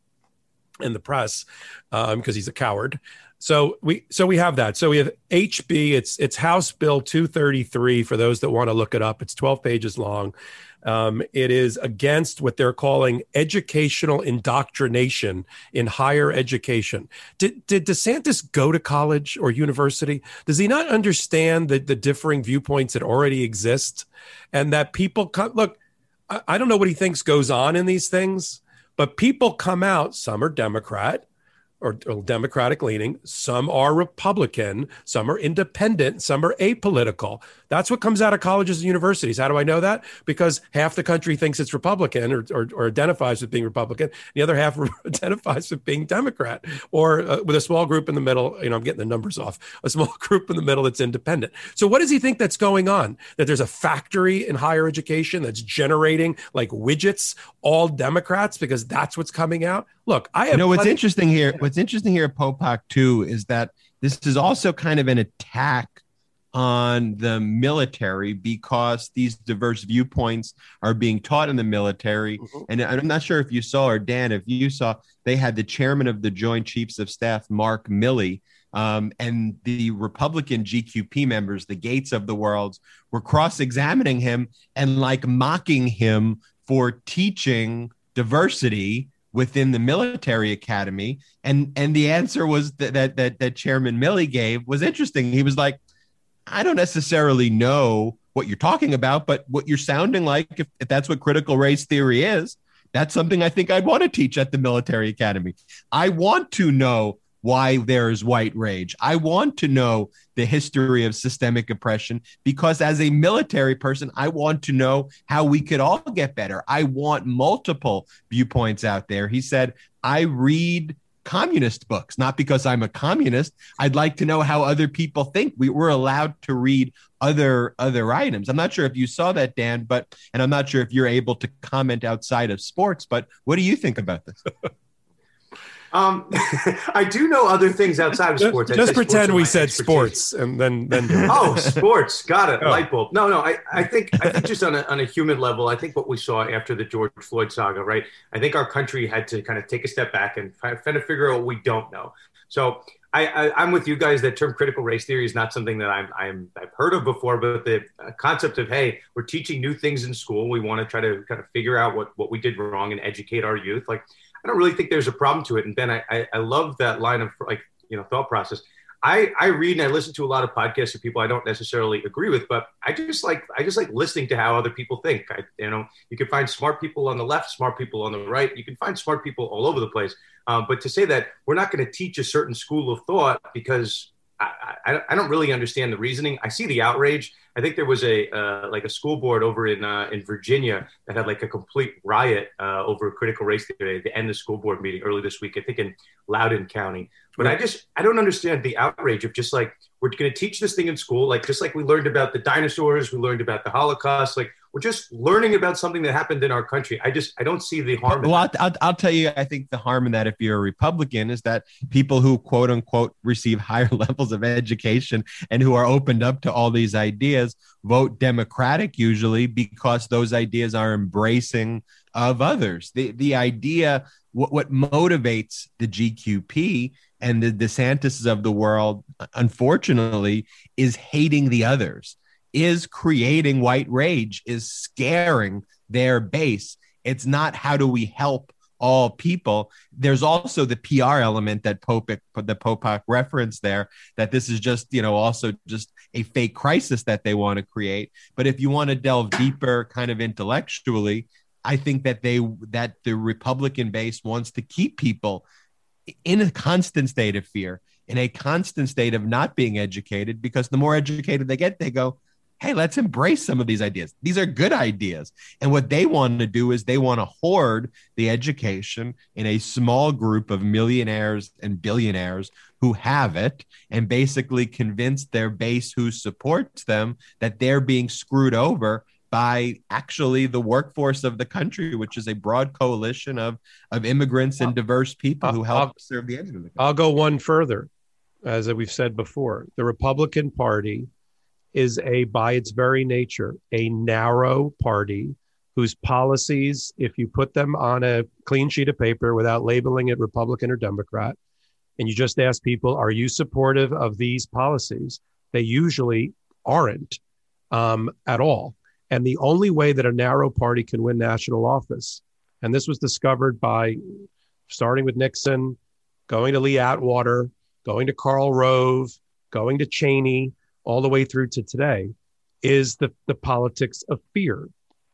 in the press, um, because he's a coward. So we so we have that. So we have H B. It's it's House Bill two thirty-three for those that want to look it up. It's twelve pages long. Um, it is against what they're calling educational indoctrination in higher education. Did, did DeSantis go to college or university? Does he not understand the, the differing viewpoints that already exist? And that people come, look, I, I don't know what he thinks goes on in these things, but people come out, some are Democrat or, or Democratic leaning, some are Republican, some are independent, some are apolitical. That's what comes out of colleges and universities. How do I know that? Because half the country thinks it's Republican or, or, or identifies with being Republican. The other half identifies with being Democrat, or uh, with a small group in the middle. You know, I'm getting the numbers off. A small group in the middle that's independent. So what does he think that's going on? That there's a factory in higher education that's generating like widgets, all Democrats, because that's what's coming out? Look, I have. You know, what's plenty- interesting here, what's interesting here at Popok too, is that this is also kind of an attack on the military, because these diverse viewpoints are being taught in the military. Mm-hmm. And I'm not sure if you saw, or Dan, if you saw, they had the chairman of the Joint Chiefs of Staff, Mark Milley, um, and the Republican G Q P members, the Gates of the world, were cross-examining him and like mocking him for teaching diversity within the military academy. And and the answer was that that that, that Chairman Milley gave was interesting. He was like, I don't necessarily know what you're talking about, but what you're sounding like, if, if that's what critical race theory is, that's something I think I'd want to teach at the military academy. I want to know why there is white rage. I want to know the history of systemic oppression, because as a military person, I want to know how we could all get better. I want multiple viewpoints out there. He said, I read communist books, not because I'm a communist. I'd like to know how other people think. We were allowed to read other other items. I'm not sure if you saw that, Dan, but and I'm not sure if you're able to comment outside of sports, but what do you think about this? Um, I do know other things outside of sports. Just, just pretend we said expertise. Sports, and then then. Oh, sports, got it. Oh. Light bulb. No, no. I, I think I think just on a on a human level, I think what we saw after the George Floyd saga, right? I think our country had to kind of take a step back and kind of figure out what we don't know. So I, I I'm with you guys. That term critical race theory is not something that I'm I'm I've heard of before, but the concept of, hey, we're teaching new things in school. We want to try to kind of figure out what what we did wrong and educate our youth. Like, I don't really think there's a problem to it. And Ben, I, I, I love that line of like, you know, thought process. I, I read and I listen to a lot of podcasts of people I don't necessarily agree with, but I just like, I just like listening to how other people think. I, you know, you can find smart people on the left, smart people on the right. You can find smart people all over the place. Um, but to say that we're not going to teach a certain school of thought because I, I, I don't really understand the reasoning. I see the outrage. I think there was a uh, like a school board over in uh, in Virginia that had like a complete riot uh, over critical race theory at the end of the school board meeting early this week, I think in Loudoun County. But I just, I don't understand the outrage of just like, we're going to teach this thing in school. Like, just like we learned about the dinosaurs, we learned about the Holocaust. Like, we're just learning about something that happened in our country. I just, I don't see the harm. Well, I'll, I'll, I'll tell you, I think the harm in that, if you're a Republican, is that people who quote unquote receive higher levels of education and who are opened up to all these ideas vote Democratic usually, because those ideas are embracing of others. The, the idea, what, what motivates the G Q P and the DeSantis of the world, unfortunately, is hating the others, is creating white rage, is scaring their base. It's not how do we help all people. There's also the P R element that Popok, the Popok referenced there, that this is just, you know, also just a fake crisis that they want to create. But if you want to delve deeper kind of intellectually, I think that they that the Republican base wants to keep people in a constant state of fear, in a constant state of not being educated, because the more educated they get, they go, hey, let's embrace some of these ideas. These are good ideas. And what they want to do is they want to hoard the education in a small group of millionaires and billionaires who have it, and basically convince their base who supports them that they're being screwed over by actually the workforce of the country, which is a broad coalition of, of immigrants and diverse people who help I'll, serve the end of the country. I'll go one further. As we've said before, the Republican Party is a, by its very nature, a narrow party whose policies, if you put them on a clean sheet of paper without labeling it Republican or Democrat, and you just ask people, are you supportive of these policies? They usually aren't um, at all. And the only way that a narrow party can win national office, and this was discovered by starting with Nixon, going to Lee Atwater, going to Karl Rove, going to Cheney, all the way through to today, is the, the politics of fear.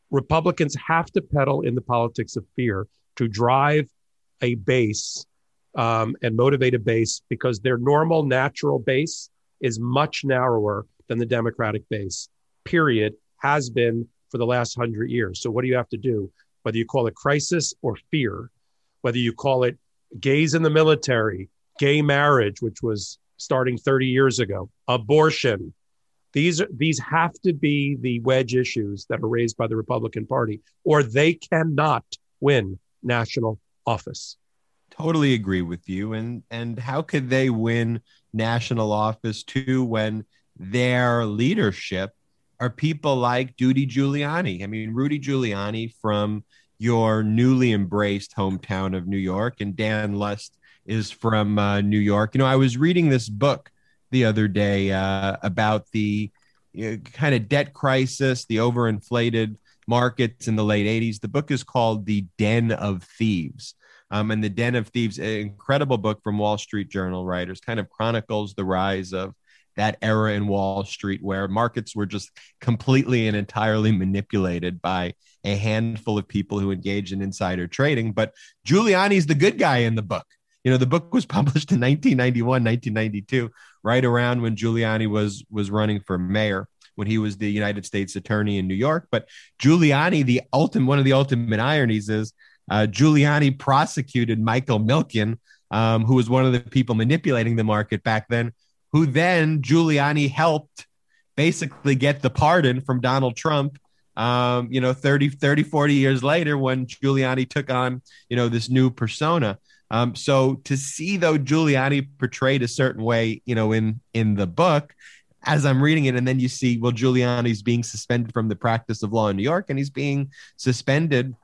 Republicans have to peddle in the politics of fear to drive a base um, and motivate a base, because their normal natural base is much narrower than the Democratic base, period, has been for the last hundred years. So what do you have to do? Whether you call it crisis or fear, whether you call it gays in the military, gay marriage, which was starting thirty years ago, abortion, these, these have to be the wedge issues that are raised by the Republican Party, or they cannot win national office. Totally agree with you. And and how could they win national office too when their leadership are people like Rudy Giuliani? I mean, Rudy Giuliani from your newly embraced hometown of New York, and Dan Lust is from uh, New York. You know, I was reading this book the other day uh, about the you know, kind of debt crisis, the overinflated markets in the late eighties. The book is called The Den of Thieves. Um, and The Den of Thieves, an incredible book from Wall Street Journal writers, kind of chronicles the rise of that era in Wall Street where markets were just completely and entirely manipulated by a handful of people who engaged in insider trading. But Giuliani's the good guy in the book. You know, the book was published in nineteen ninety-one, nineteen ninety-two, right around when Giuliani was was running for mayor, when he was the United States attorney in New York. But Giuliani, the ultimate, one of the ultimate ironies is uh, Giuliani prosecuted Michael Milken, um, who was one of the people manipulating the market back then, who then Giuliani helped basically get the pardon from Donald Trump, um, you know, thirty, thirty, forty years later when Giuliani took on, you know, this new persona. Um, so to see, though, Giuliani portrayed a certain way, you know, in in the book, as I'm reading it, and then you see, well, Giuliani's being suspended from the practice of law in New York, and he's being suspended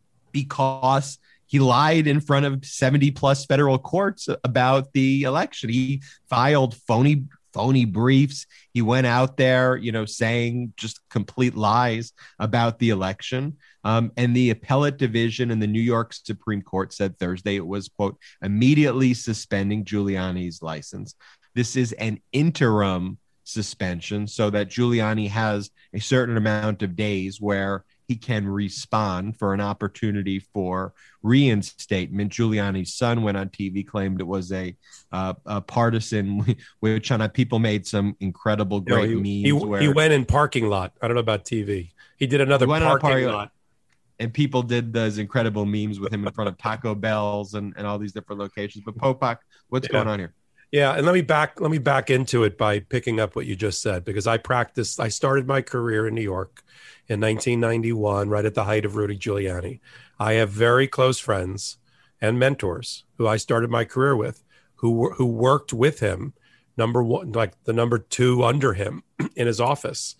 because he lied in front of seventy plus federal courts about the election. He filed phony phony briefs. He went out there, you know, saying just complete lies about the election. Um, and the appellate division in the New York Supreme Court said Thursday it was, quote, immediately suspending Giuliani's license. This is an interim suspension so that Giuliani has a certain amount of days where he can respond for an opportunity for reinstatement. Giuliani's son went on T V, claimed it was a, uh, a partisan, which on people made some incredible, great you know, he, memes. He, where he went in parking lot. I don't know about T V. He did another he parking, parking lot. lot. And people did those incredible memes with him in front of Taco Bells and, and all these different locations. But Popok, what's yeah. going on here? Yeah, and let me back let me back into it by picking up what you just said, because I practiced. I started my career in New York in nineteen ninety-one, right at the height of Rudy Giuliani. I have very close friends and mentors who I started my career with, who who worked with him, number one, like the number two under him in his office.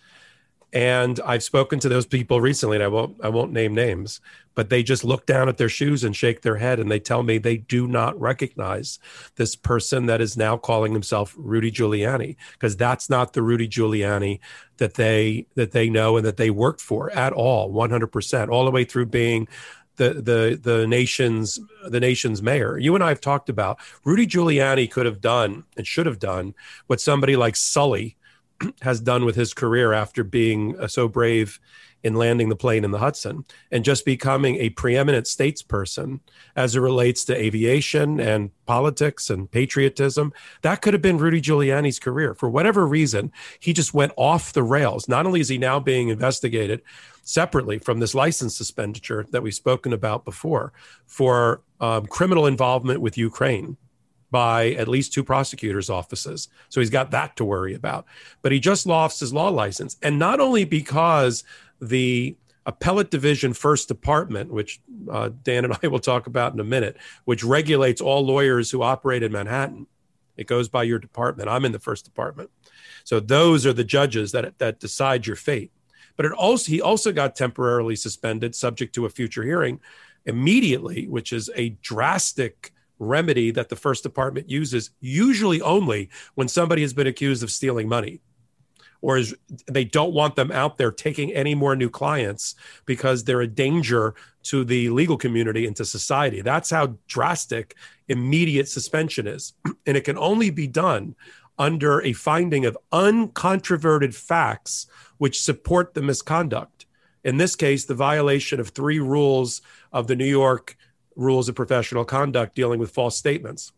And I've spoken to those people recently, and I won't I won't name names, but they just look down at their shoes and shake their head, and they tell me they do not recognize this person that is now calling himself Rudy Giuliani, because that's not the Rudy Giuliani that they that they know and that they worked for at all, one hundred percent, all the way through being the the the nation's the nation's mayor. You and I have talked about Rudy Giuliani could have done and should have done what somebody like Sully has done with his career after being uh, so brave in landing the plane in the Hudson and just becoming a preeminent statesperson as it relates to aviation and politics and patriotism. That could have been Rudy Giuliani's career. For whatever reason, he just went off the rails. Not only is he now being investigated separately from this license suspension that we've spoken about before for um, criminal involvement with Ukraine by at least two prosecutors' offices. So he's got that to worry about. But he just lost his law license. And not only because the appellate division first department, which uh, Dan and I will talk about in a minute, which regulates all lawyers who operate in Manhattan. It goes by your department. I'm in the first department. So those are the judges that, that decide your fate. But it also he also got temporarily suspended, subject to a future hearing, immediately, which is a drastic remedy that the first department uses, usually only when somebody has been accused of stealing money, or is, they don't want them out there taking any more new clients because they're a danger to the legal community and to society. That's how drastic immediate suspension is. And it can only be done under a finding of uncontroverted facts which support the misconduct. In this case, the violation of three rules of the New York Rules of Professional Conduct dealing with false statements.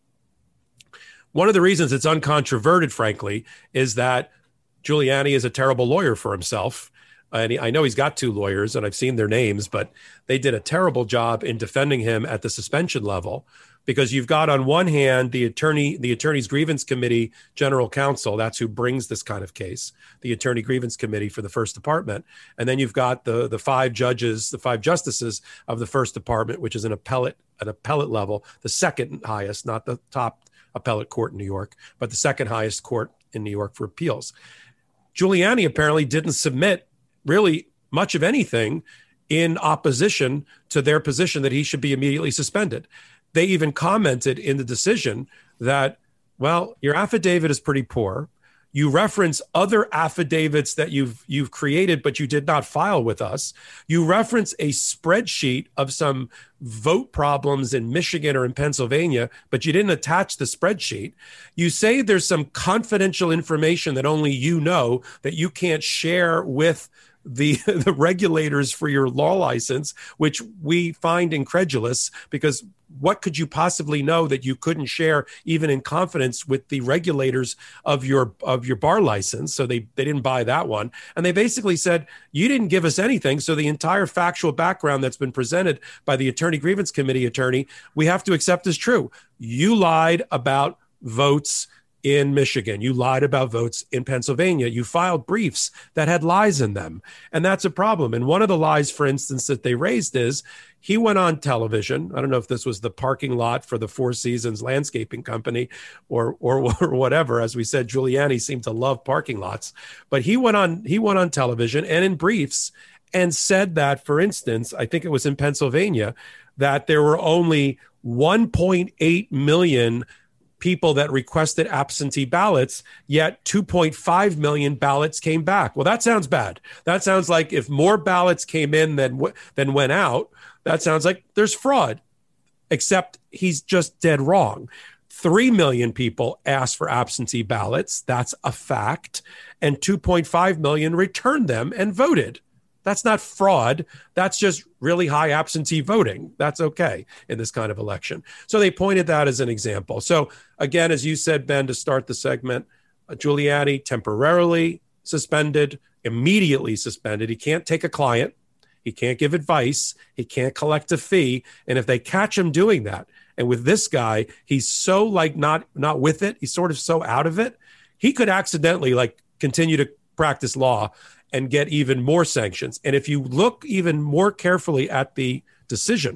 One of the reasons it's uncontroverted, frankly, is that Giuliani is a terrible lawyer for himself. And he, I know he's got two lawyers, and I've seen their names, but they did a terrible job in defending him at the suspension level, because you've got on one hand the attorney, the attorney's grievance committee general counsel. That's who brings this kind of case, the attorney grievance committee for the first department. And then you've got the, the five judges, the five justices of the first department, which is an appellate, an appellate level, the second highest, not the top appellate court in New York, but the second highest court in New York for appeals. Giuliani apparently didn't submit really much of anything in opposition to their position that he should be immediately suspended. They even commented in the decision that, well, your affidavit is pretty poor. You reference other affidavits that you've you've created, but you did not file with us. You reference a spreadsheet of some vote problems in Michigan or in Pennsylvania, but you didn't attach the spreadsheet. You say there's some confidential information that only you know that you can't share with the the regulators for your law license, which we find incredulous, because what could you possibly know that you couldn't share even in confidence with the regulators of your of your bar license? So they, they didn't buy that one. And they basically said, you didn't give us anything. So the entire factual background that's been presented by the attorney grievance committee attorney, we have to accept as true. You lied about votes in Michigan. You lied about votes in Pennsylvania. You filed briefs that had lies in them. And that's a problem. And one of the lies, for instance, that they raised is he went on television. I don't know if this was the parking lot for the Four Seasons landscaping company or, or, or whatever. As we said, Giuliani seemed to love parking lots. But he went on, he went on television and in briefs and said that, for instance, I think it was in Pennsylvania, that there were only one point eight million people that requested absentee ballots, yet two point five million ballots came back. Well, that sounds bad. That sounds like if more ballots came in than than went out, that sounds like there's fraud. Except he's just dead wrong. Three million people asked for absentee ballots. That's a fact. And two point five million returned them and voted. That's not fraud. That's just really high absentee voting. That's okay in this kind of election. So they pointed that as an example. So again, as you said, Ben, to start the segment, uh, Giuliani temporarily suspended, immediately suspended. He can't take a client. He can't give advice. He can't collect a fee. And if they catch him doing that, and with this guy, he's so like not, not with it. He's sort of so out of it. He could accidentally like continue to practice law and get even more sanctions. And if you look even more carefully at the decision,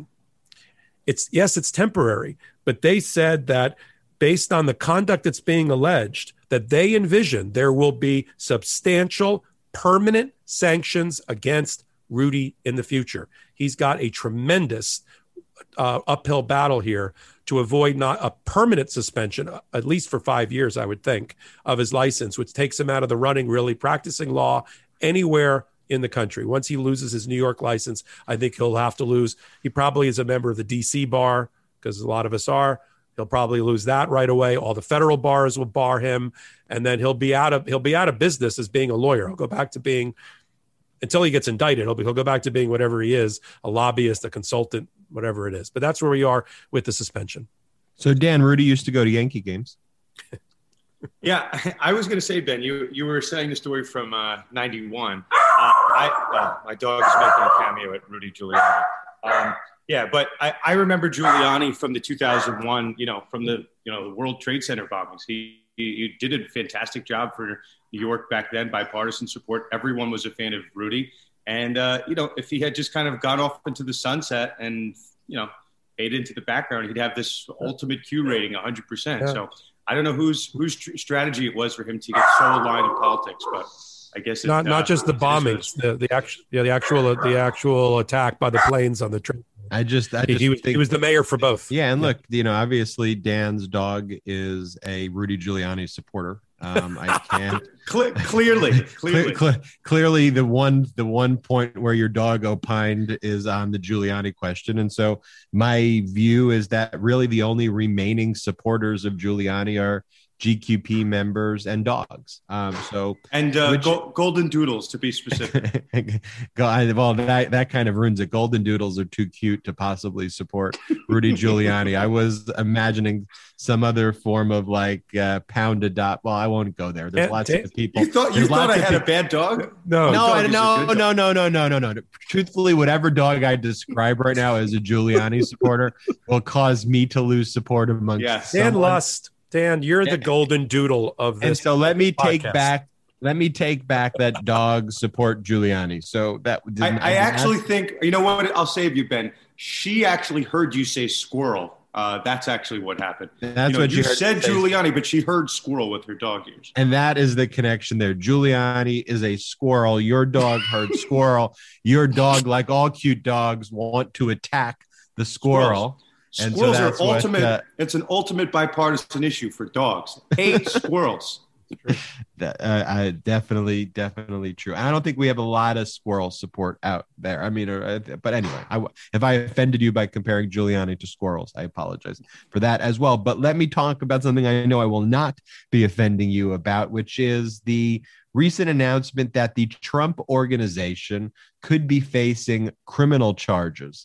it's yes, it's temporary, but they said that based on the conduct that's being alleged, that they envision there will be substantial permanent sanctions against Rudy in the future. He's got a tremendous uh, uphill battle here to avoid not a permanent suspension, at least for five years, I would think, of his license, which takes him out of the running, really practicing law anywhere in the country. Once he loses his New York license, I think he'll have to lose. He probably is a member of the D C bar, because a lot of us are. He'll probably lose that right away. All the federal bars will bar him, and then he'll be out of he'll be out of business as being a lawyer. He'll go back to being, until he gets indicted, he'll, be, he'll go back to being whatever he is, a lobbyist, a consultant, whatever it is. But that's where we are with the suspension. So Dan, Rudy used to go to Yankee games. Yeah, I was going to say, Ben, you you were saying the story from uh, ninety-one. Uh, I well, my dog is making a cameo at Rudy Giuliani. Um, yeah, but I, I remember Giuliani from the two thousand one, you know, from the you know the World Trade Center bombings. He, he he did a fantastic job for New York back then, bipartisan support. Everyone was a fan of Rudy, and uh, you know, if he had just kind of gone off into the sunset and you know faded into the background, he'd have this ultimate Q rating, one hundred percent. Yeah. So. I don't know whose whose tr- strategy it was for him to get so aligned in politics, but I guess it, not uh, not just the bombings, the the actual yeah the actual the actual attack by the planes on the train. I just, I He, just he was think, he was the mayor for both. yeah. And look, you know, obviously Dan's dog is a Rudy Giuliani supporter. Um, I can't Cle- clearly, clearly. Cle- cle- clearly the one, the one point where your dog opined is on the Giuliani question. And so my view is that really the only remaining supporters of Giuliani are G Q P members, and dogs. Um, so and uh, which, go- golden doodles, to be specific. well, that that kind of ruins it. Golden doodles are too cute to possibly support Rudy Giuliani. I was imagining some other form of like uh, pound adopt. Well, I won't go there. There's Yeah, lots t- of people. You thought you There's thought lots I of had a people- bad dog? No, No, dog I, is a no, good no, dog. no, no, no, no, no. Truthfully, whatever dog I describe right now as a Giuliani supporter will cause me to lose support amongst Yes. Dan someone. Lust. Dan, you're the Yeah. golden doodle of And this. so let me take podcast. back. Let me take back that dog support Giuliani. So that I, I actually think, you know what? I'll save you, Ben. She actually heard you say squirrel. Uh, that's actually what happened. That's you know, what you she heard said me say. Giuliani, but she heard squirrel with her dog ears. And that is the connection there. Giuliani is a squirrel. Your dog heard squirrel. Your dog, like all cute dogs, want to attack the squirrel. And so Squirrels are that's what, ultimate. uh, it's an ultimate bipartisan issue for dogs. Hate squirrels. That, uh, I definitely, definitely true. I don't think we have a lot of squirrel support out there. I mean, uh, but anyway, I, if I offended you by comparing Giuliani to squirrels, I apologize for that as well. But let me talk about something I know I will not be offending you about, which is the recent announcement that the Trump Organization could be facing criminal charges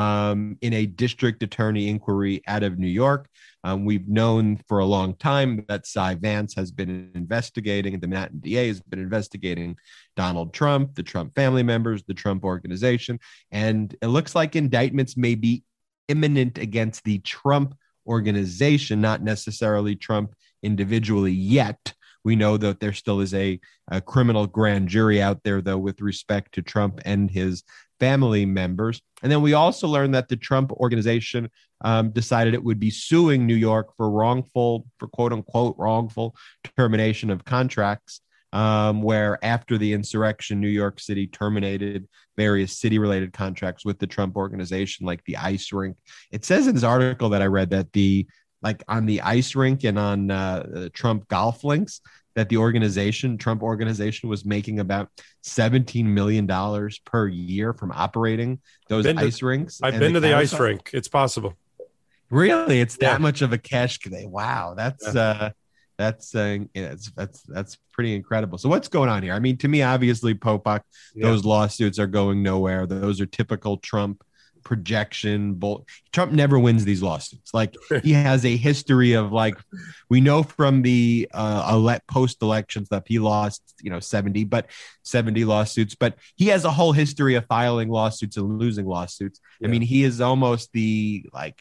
um, in a district attorney inquiry out of New York. Um, we've known for a long time that Cy Vance has been investigating, the Manhattan D A has been investigating Donald Trump, the Trump family members, the Trump Organization, and it looks like indictments may be imminent against the Trump Organization, not necessarily Trump individually yet. We know that there still is a, a criminal grand jury out there, though, with respect to Trump and his family members. And then we also learned that the Trump Organization um, decided it would be suing New York for wrongful, for quote unquote, wrongful termination of contracts, um, where after the insurrection, New York City terminated various city related contracts with the Trump Organization, like the ice rink. It says in this article that I read that the like on the ice rink and on uh, Trump golf links, that the organization, Trump Organization, was making about seventeen million dollars per year from operating those Been to- ice rinks. I've and been to the ice carousel. rink. It's possible. Really? It's that Yeah. much of a cash. Wow. That's, Yeah. uh, that's, uh, yeah, that's, that's, that's pretty incredible. So what's going on here? I mean, to me, obviously, Popok, Yeah. those lawsuits are going nowhere. Those are typical Trump projection. Bull- Trump never wins these lawsuits. Like he has a history of like, we know from the uh, ele- post-election stuff, he lost, you know, seventy, but seventy lawsuits, but he has a whole history of filing lawsuits and losing lawsuits. Yeah. I mean, he is almost the, like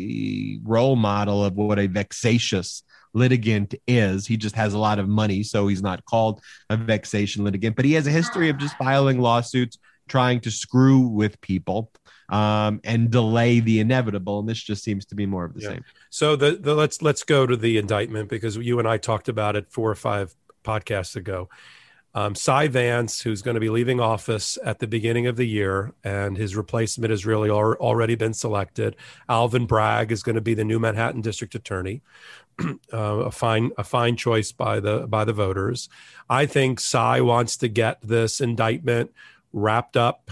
a role model of what a vexatious litigant is. He just has a lot of money, so he's not called a vexation litigant, but he has a history of just filing lawsuits, trying to screw with people um, and delay the inevitable. And this just seems to be more of the Yeah. same. So the, the let's let's go to the indictment, because you and I talked about it four or five podcasts ago. Um, Cy Vance, who's going to be leaving office at the beginning of the year, and his replacement has really al- already been selected. Alvin Bragg is going to be the new Manhattan District Attorney. uh, a fine a fine choice by the by the voters. I think Cy wants to get this indictment wrapped up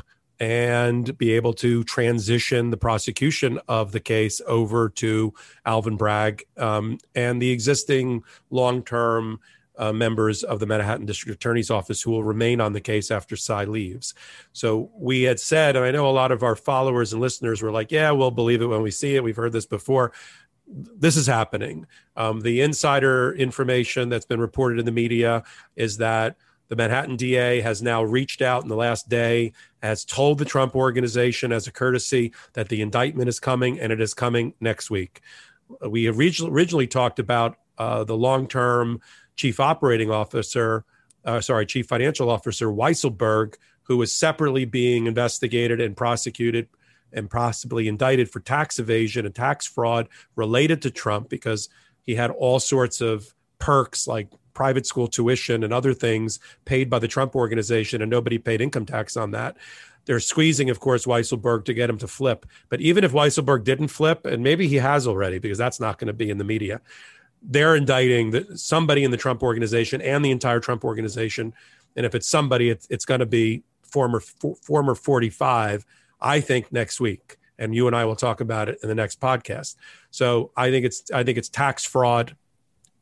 and be able to transition the prosecution of the case over to Alvin Bragg um, and the existing long-term uh, members of the Manhattan District Attorney's Office who will remain on the case after Cy leaves. So we had said, and I know a lot of our followers and listeners were like, yeah, we'll believe it when we see it. We've heard this before. This is happening. Um, the insider information that's been reported in the media is that the Manhattan D A has now reached out in the last day, has told the Trump Organization as a courtesy that the indictment is coming, and it is coming next week. We originally, originally talked about uh, the long-term chief operating officer, uh, sorry, chief financial officer, Weisselberg, who was separately being investigated and prosecuted and possibly indicted for tax evasion and tax fraud related to Trump, because he had all sorts of perks like private school tuition and other things paid by the Trump Organization, and nobody paid income tax on that. They're squeezing, of course, Weisselberg to get him to flip. But even if Weisselberg didn't flip, and maybe he has already, because that's not going to be in the media, they're indicting the, somebody in the Trump Organization and the entire Trump Organization. And if it's somebody, it's, it's going to be former for, former forty-five, I think, next week. And you and I will talk about it in the next podcast. So I think it's I think it's tax fraud,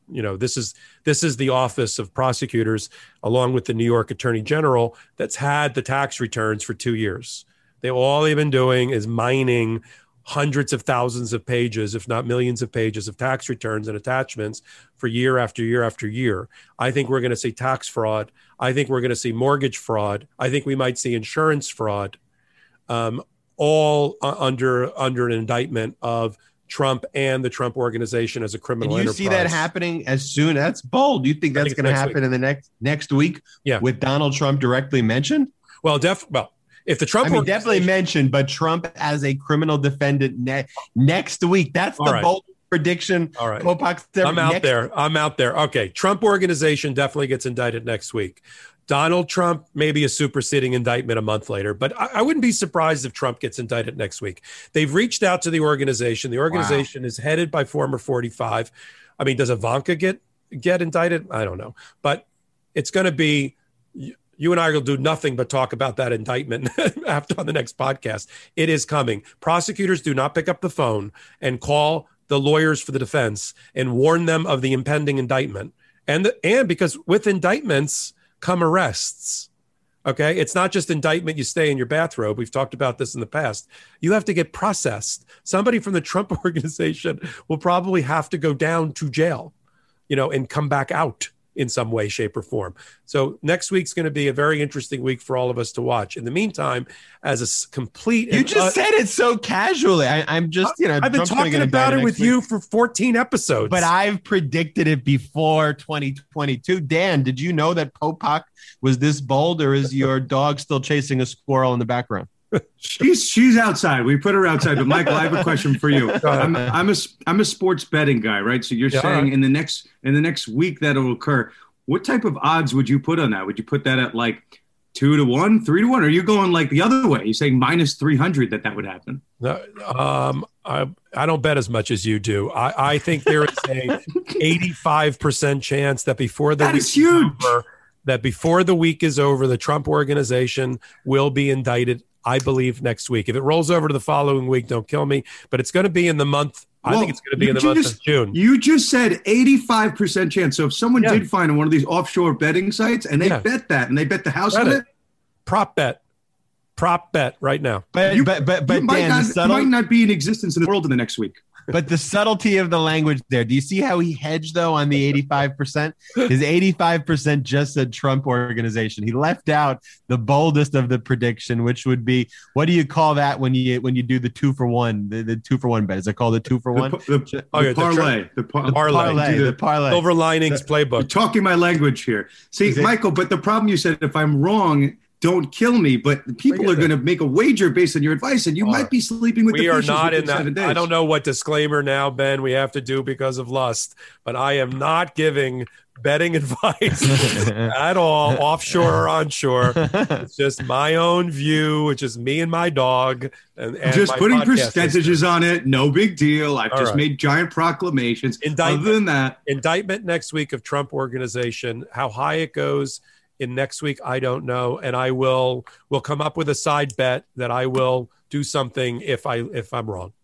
you know, this is this is the office of prosecutors, along with the New York Attorney General, that's had the tax returns for two years. They all they've been doing is mining hundreds of thousands of pages, if not millions of pages of tax returns and attachments for year after year after year. I think we're going to see tax fraud. I think we're going to see mortgage fraud. I think we might see insurance fraud, um, all uh, under under an indictment of Trump and the Trump Organization as a criminal and you enterprise. see that happening as soon? That's bold. You think that's going to happen week. in the next next week? Yeah. With Donald Trump directly mentioned? Well, def well. If the Trump, I mean, definitely mentioned, but Trump as a criminal defendant ne- next week. That's the right. bold prediction. All right, Popok's I'm out next- there. I'm out there. Okay, Trump Organization definitely gets indicted next week. Donald Trump, maybe a superseding indictment a month later, but I, I wouldn't be surprised if Trump gets indicted next week. They've reached out to the organization. The organization wow. is headed by former forty-five. I mean, does Ivanka get get indicted? I don't know, but it's going to be. You and I will do nothing but talk about that indictment after on the next podcast. It is coming. Prosecutors do not pick up the phone and call the lawyers for the defense and warn them of the impending indictment. And the, and because with indictments come arrests. Okay, it's not just indictment. You stay in your bathrobe. We've talked about this in the past. You have to get processed. Somebody from the Trump Organization will probably have to go down to jail, you know, and come back out in some way, shape, or form. So next week's going to be a very interesting week for all of us to watch. In the meantime, as a complete... You just uh, said it so casually. I, I'm just, you know... I've been Trump's talking about it with week. you for fourteen episodes. But I've predicted it before twenty twenty-two. Dan, did you know that Popok was this bold, or is your dog still chasing a squirrel in the background? She's she's outside. We put her outside. But Michael, I have a question for you. I'm I'm a I'm a sports betting guy, right? So you're yeah, saying right. in the next in the next week that'll occur. What type of odds would you put on that? Would you put that at like two to one, three to one? Or are you going like the other way? You're saying minus three hundred that that would happen? No, um, I I don't bet as much as you do. I I think there is a eighty-five percent chance that before the that is huge. Over, that before the week is over, the Trump Organization will be indicted. I believe next week. If it rolls over to the following week, don't kill me. But it's going to be in the month. Well, I think it's going to be in the just, month of June. You just said eighty-five percent chance. So if someone yeah. did find on one of these offshore betting sites and they yeah. bet that and they bet the house on it, it, prop bet, prop bet right now. But you, but but, but Dan, might not, subtle, might not be in existence in the world in the next week. But the subtlety of the language there. Do you see how he hedged though on the eighty-five percent? His eighty-five percent just said Trump Organization. He left out the boldest of the prediction, which would be, what do you call that when you when you do the two for one, the, the two for one bet? Is it called the two for one? The, the, oh, the parlay. The, par- the parlay. The parlay. Silver Linings the, playbook. You're talking my language here. See, Is Michael, it? But the problem you said, if I'm wrong, don't kill me, but people are going to make a wager based on your advice, and you uh, might be sleeping with we the are not in that. Days. I don't know what disclaimer now, Ben, we have to do because of lust, but I am not giving betting advice at all, offshore or onshore. It's just my own view, which is me and my dog. And, and just putting percentages history. on it, no big deal. I've all just right. made giant proclamations. Indictment, Other than that, indictment next week of Trump Organization. How high it goes in next week, I don't know, and I will will come up with a side bet that I will do something if I if I'm wrong.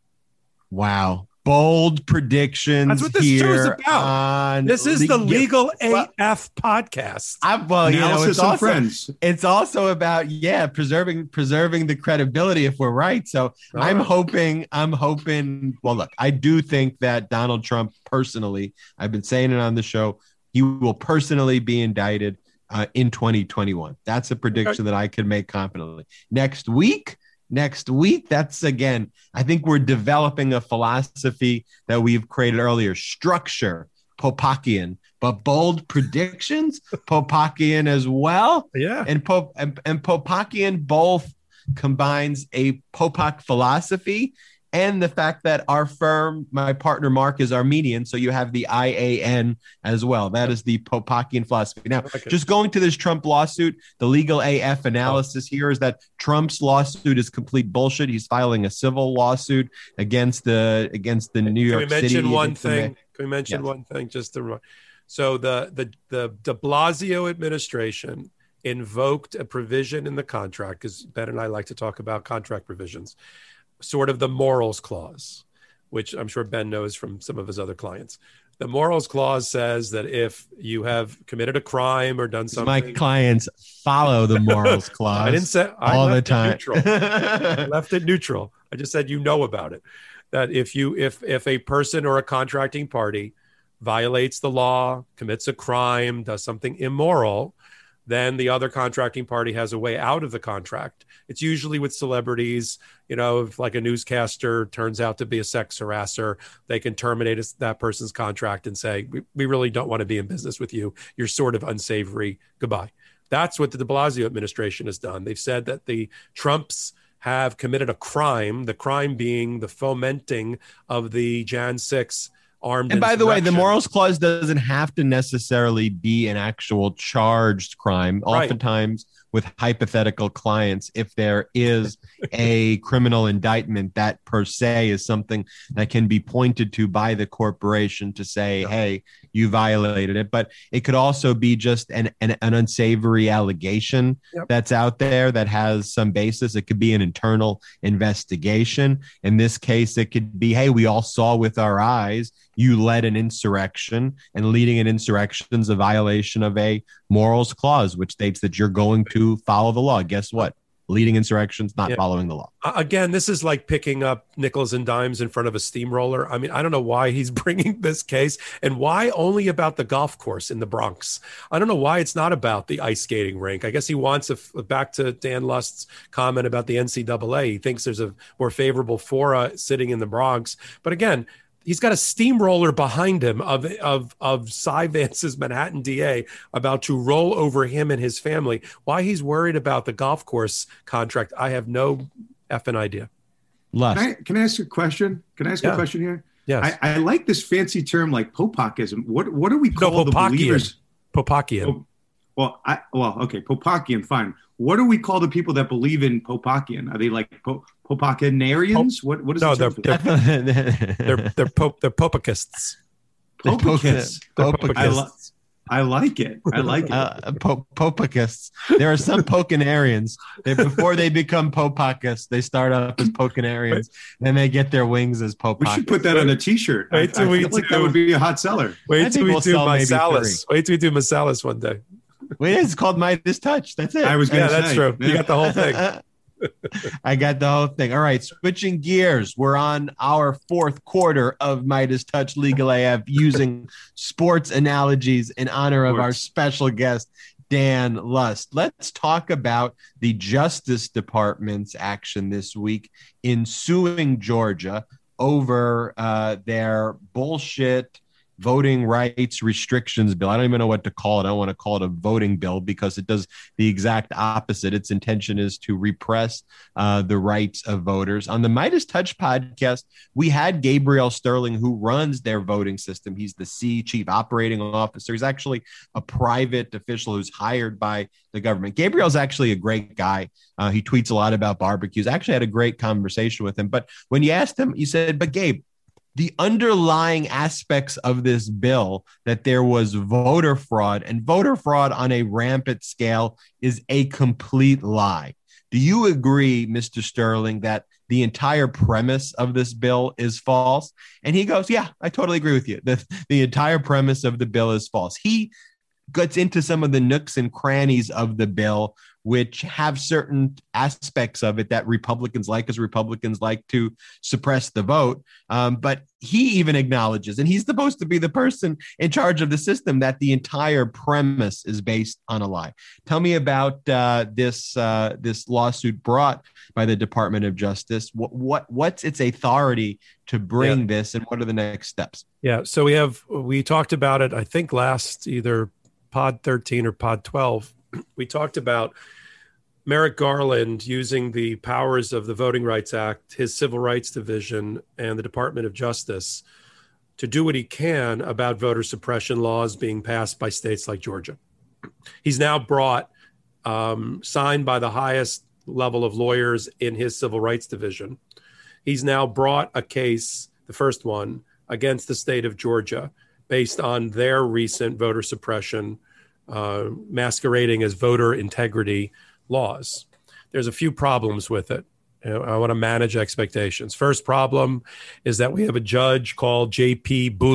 Wow, bold predictions. That's what this here show's about. This is the Legal well, A F podcast. I, well, you know, it's also, friends. It's also about yeah, preserving preserving the credibility if we're right. So all I'm right. hoping, I'm hoping. Well, look, I do think that Donald Trump personally, I've been saying it on the show, he will personally be indicted Uh, in twenty twenty-one. That's a prediction that I could make confidently. Next week, next week, that's again, I think we're developing a philosophy that we've created earlier. Structure, Popokian, but bold predictions, Popokian as well. Yeah. And, Pop- and, and Popokian both combines a Popok philosophy and the fact that our firm, my partner Mark, is Armenian, so you have the I A N as well. That is the Popokian philosophy. Now, like just going to this Trump lawsuit, the Legal A F analysis oh. here is that Trump's lawsuit is complete bullshit. He's filing a civil lawsuit against the against the New York City. Can we mention City one thing? Can we mention yes. one thing just to remind? So the the the De Blasio administration invoked a provision in the contract, because Ben and I like to talk about contract provisions, sort of the morals clause, which I'm sure Ben knows from some of his other clients. The morals clause says that if you have committed a crime or done something, my clients follow the morals clause. I didn't say I all the left it time. neutral. I left it neutral. I just said you know about it. That if you if if a person or a contracting party violates the law, commits a crime, does something immoral, then the other contracting party has a way out of the contract. It's usually with celebrities. You know, if like a newscaster turns out to be a sex harasser, they can terminate that person's contract and say, we, we really don't want to be in business with you. You're sort of unsavory. Goodbye. That's what the de Blasio administration has done. They've said that the Trumps have committed a crime, the crime being the fomenting of the January sixth armed And by the way, the insurrection. morals clause doesn't have to necessarily be an actual charged crime. Right. Oftentimes with hypothetical clients, if there is a criminal indictment, that per se is something that can be pointed to by the corporation to say, hey, you violated it. But it could also be just an, an, an unsavory allegation Yep. that's out there that has some basis. It could be an internal investigation. In this case, it could be, hey, we all saw with our eyes you led an insurrection, and leading an insurrection is a violation of a morals clause, which states that you're going to follow the law. Guess what? Leading insurrections, not Yeah. following the law. Uh, Again, this is like picking up nickels and dimes in front of a steamroller. I mean, I don't know why he's bringing this case and why only about the golf course in the Bronx. I don't know why it's not about the ice skating rink. I guess he wants a, back to Dan Lust's comment about the N C double A. He thinks there's a more favorable fora sitting in the Bronx. But again, he's got a steamroller behind him of of of Cy Vance's Manhattan D A about to roll over him and his family. Why he's worried about the golf course contract, I have no effing idea. Lust. Can I, can I ask a question? Can I ask Yeah. a question here? Yes. I, I like this fancy term like Popakism. What what do we call No, the Popakian. believers? Popakian. Oh, well, I well, okay, Popakian, fine. What do we call the people that believe in Popakian? Are they like po- Popakinarians? What what is No, the they're term for that? they're they're they're Pope they're Popacists. Popacists. They're Popacists. I, li- Popacists. I like it. I like it. Uh, po- Popacists. There are some Pokinarians. They, before they become Popacists, they start up as Pokinarians, then they get their wings as we Popacists. should put that on a T-shirt. I, I Wait till we feel like do- that would be a hot seller. I Wait think till we we'll do sell maybe Masalis. Wait till we do Masalis one day. Wait, it's called Midas Touch. That's it. I was Yeah, gonna that's say. true. You Yeah. got the whole thing. I got the whole thing. All right, switching gears. We're on our fourth quarter of Midas Touch Legal A F using sports analogies in honor of our Sports. special guest, Dan Lust. Let's talk about the Justice Department's action this week in suing Georgia over uh, their bullshit voting rights restrictions bill. I don't even know what to call it. I don't want to call it a voting bill because it does the exact opposite. Its intention is to repress uh, the rights of voters. On the Midas Touch podcast, we had Gabriel Sterling, who runs their voting system. He's the C, Chief Operating Officer. He's actually a private official who's hired by the government. Gabriel's actually a great guy. Uh, he tweets a lot about barbecues. I actually had a great conversation with him. But when you asked him, you said, but Gabe, the underlying aspects of this bill, that there was voter fraud, and voter fraud on a rampant scale is a complete lie. Do you agree, Mister Sterling, that the entire premise of this bill is false? And he goes, yeah, I totally agree with you. The, the entire premise of the bill is false. He gets into some of the nooks and crannies of the bill, which have certain aspects of it that Republicans like, because Republicans like to suppress the vote. Um, but he even acknowledges, and he's supposed to be the person in charge of the system, that the entire premise is based on a lie. Tell me about uh, this uh, this lawsuit brought by the Department of Justice. What, what what's its authority to bring Yeah. this, and what are the next steps? Yeah. So we have we talked about it, I think last either pod thirteen or pod twelve. We talked about Merrick Garland using the powers of the Voting Rights Act, his Civil Rights Division, and the Department of Justice to do what he can about voter suppression laws being passed by states like Georgia. He's now brought, um, signed by the highest level of lawyers in his Civil Rights Division, he's now brought a case, the first one, against the state of Georgia based on their recent voter suppression Uh, masquerading as voter integrity laws. There's a few problems with it. You know, I want to manage expectations. First problem is that we have a judge called J P Booley.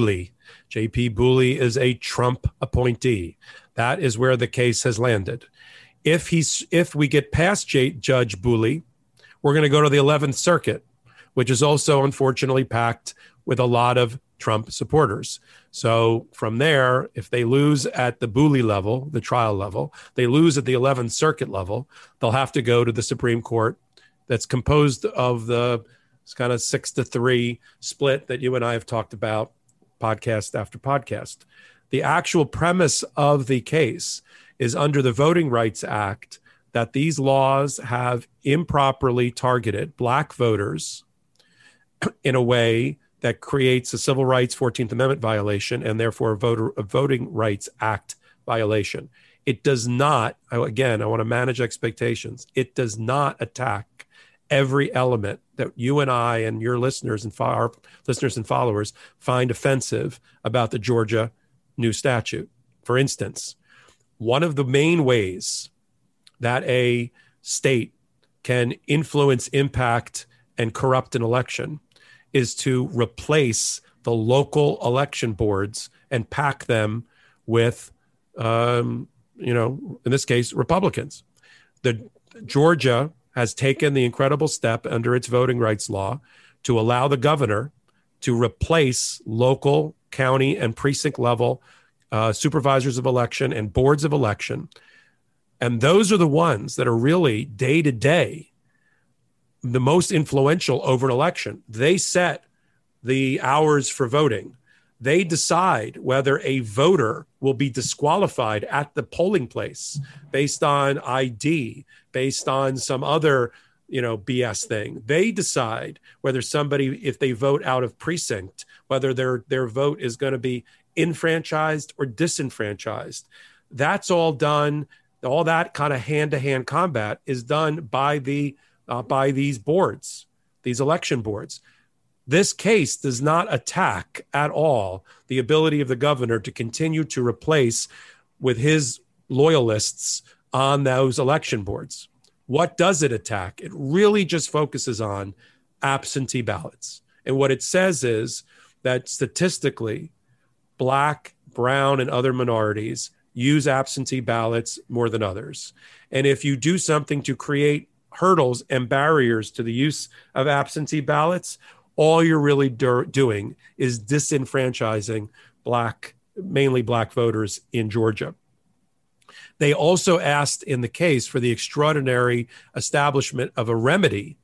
J P Booley is a Trump appointee. That is where the case has landed. If he's if we get past J, Judge Booley, we're going to go to the eleventh Circuit, which is also unfortunately packed with a lot of Trump supporters. So from there, if they lose at the Booley level, the trial level, they lose at the eleventh Circuit level, they'll have to go to the Supreme Court that's composed of the kind of six to three split that you and I have talked about podcast after podcast. The actual premise of the case is under the Voting Rights Act that these laws have improperly targeted Black voters in a way that creates a Civil Rights fourteenth Amendment violation and therefore a, voter, a Voting Rights Act violation. It does not, again, I want to manage expectations. It does not attack every element that you and I and your listeners and fo- our listeners and followers find offensive about the Georgia new statute. For instance, one of the main ways that a state can influence, impact, and corrupt an election is to replace the local election boards and pack them with, um, you know, in this case, Republicans. The Georgia has taken the incredible step under its voting rights law to allow the governor to replace local, county, and precinct level uh, supervisors of election and boards of election. And those are the ones that are really day to day the most influential over an election. They set the hours for voting. They decide whether a voter will be disqualified at the polling place based on I D, based on some other, you know, B S thing. They decide whether somebody, if they vote out of precinct, whether their their vote is going to be enfranchised or disenfranchised. That's all done. All that kind of hand-to-hand combat is done by the uh, by these boards, these election boards. This case does not attack at all the ability of the governor to continue to replace with his loyalists on those election boards. What does it attack? It really just focuses on absentee ballots. And what it says is that statistically, Black, brown, and other minorities use absentee ballots more than others. And if you do something to create hurdles and barriers to the use of absentee ballots, all you're really do- doing is disenfranchising Black, mainly Black voters in Georgia. They also asked in the case for the extraordinary establishment of a remedy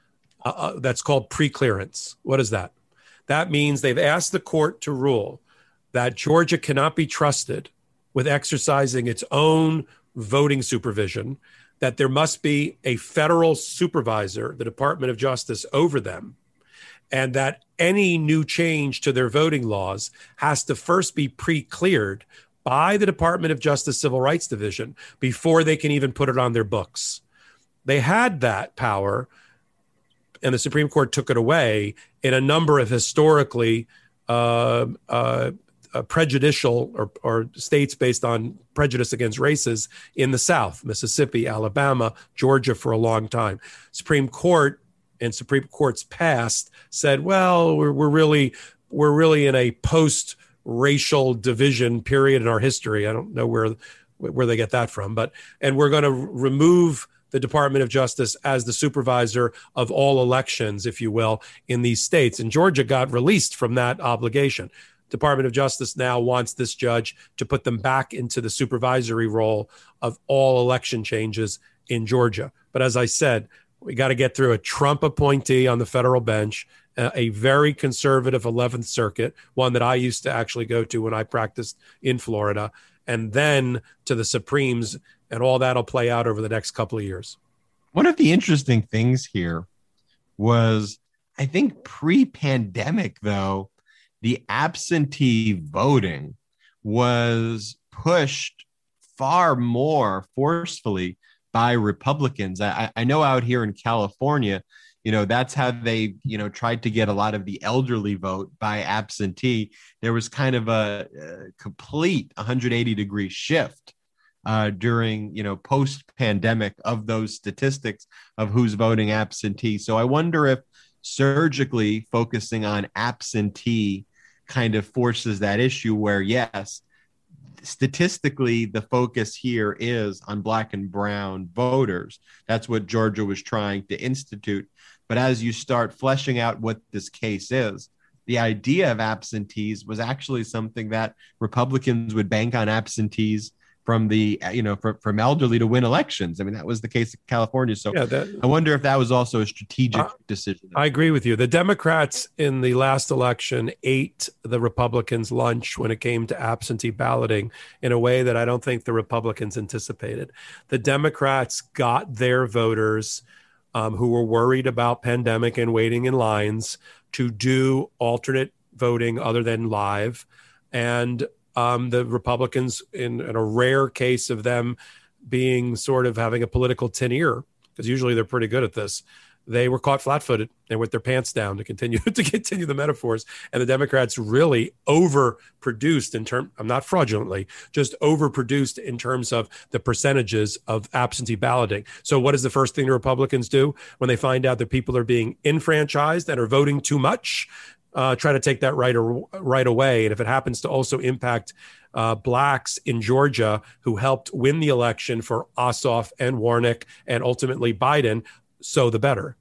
uh, that's called preclearance. What is that? That means they've asked the court to rule that Georgia cannot be trusted with exercising its own voting supervision, that there must be a federal supervisor, the Department of Justice, over them, and that any new change to their voting laws has to first be pre-cleared by the Department of Justice Civil Rights Division before they can even put it on their books. They had that power, and the Supreme Court took it away in a number of historically uh, uh, Uh, prejudicial or, or states based on prejudice against races in the South, Mississippi, Alabama, Georgia for a long time. Supreme Court and Supreme Court's past said, well, we're, we're really we're really in a post-racial division period in our history. I don't know where where they get that from, but and we're going to remove the Department of Justice as the supervisor of all elections, if you will, in these states. And Georgia got released from that obligation. Department of Justice now wants this judge to put them back into the supervisory role of all election changes in Georgia. But as I said, we got to get through a Trump appointee on the federal bench, uh, a very conservative eleventh Circuit, one that I used to actually go to when I practiced in Florida, and then to the Supremes, and all that'll play out over the next couple of years. One of the interesting things here was, I think pre-pandemic, though, the absentee voting was pushed far more forcefully by Republicans. I, I know out here in California, you know, that's how they, you know, tried to get a lot of the elderly vote by absentee. There was kind of a, a complete one hundred eighty degree shift uh, during, you know, post-pandemic of those statistics of who's voting absentee. So I wonder if surgically focusing on absentee kind of forces that issue where, yes, statistically, the focus here is on black and brown voters. That's what Georgia was trying to institute. But as you start fleshing out what this case is, the idea of absentees was actually something that Republicans would bank on absentees from the, you know, from, from elderly to win elections. I mean, that was the case in California. So yeah, that, I wonder if that was also a strategic uh, decision. I agree with you. The Democrats in the last election ate the Republicans' lunch when it came to absentee balloting in a way that I don't think the Republicans anticipated. The Democrats got their voters um, who were worried about pandemic and waiting in lines to do alternate voting other than live. And Um, the Republicans, in, in a rare case of them being sort of having a political tin ear, because usually they're pretty good at this, they were caught flat-footed and with their pants down, to continue to continue the metaphors. And the Democrats really overproduced in term, I'm not fraudulently, just overproduced in terms of the percentages of absentee balloting. So what is the first thing the Republicans do when they find out that people are being enfranchised and are voting too much? Uh, try to take that right or, right away. And if it happens to also impact uh, blacks in Georgia who helped win the election for Ossoff and Warnock and ultimately Biden, so the better.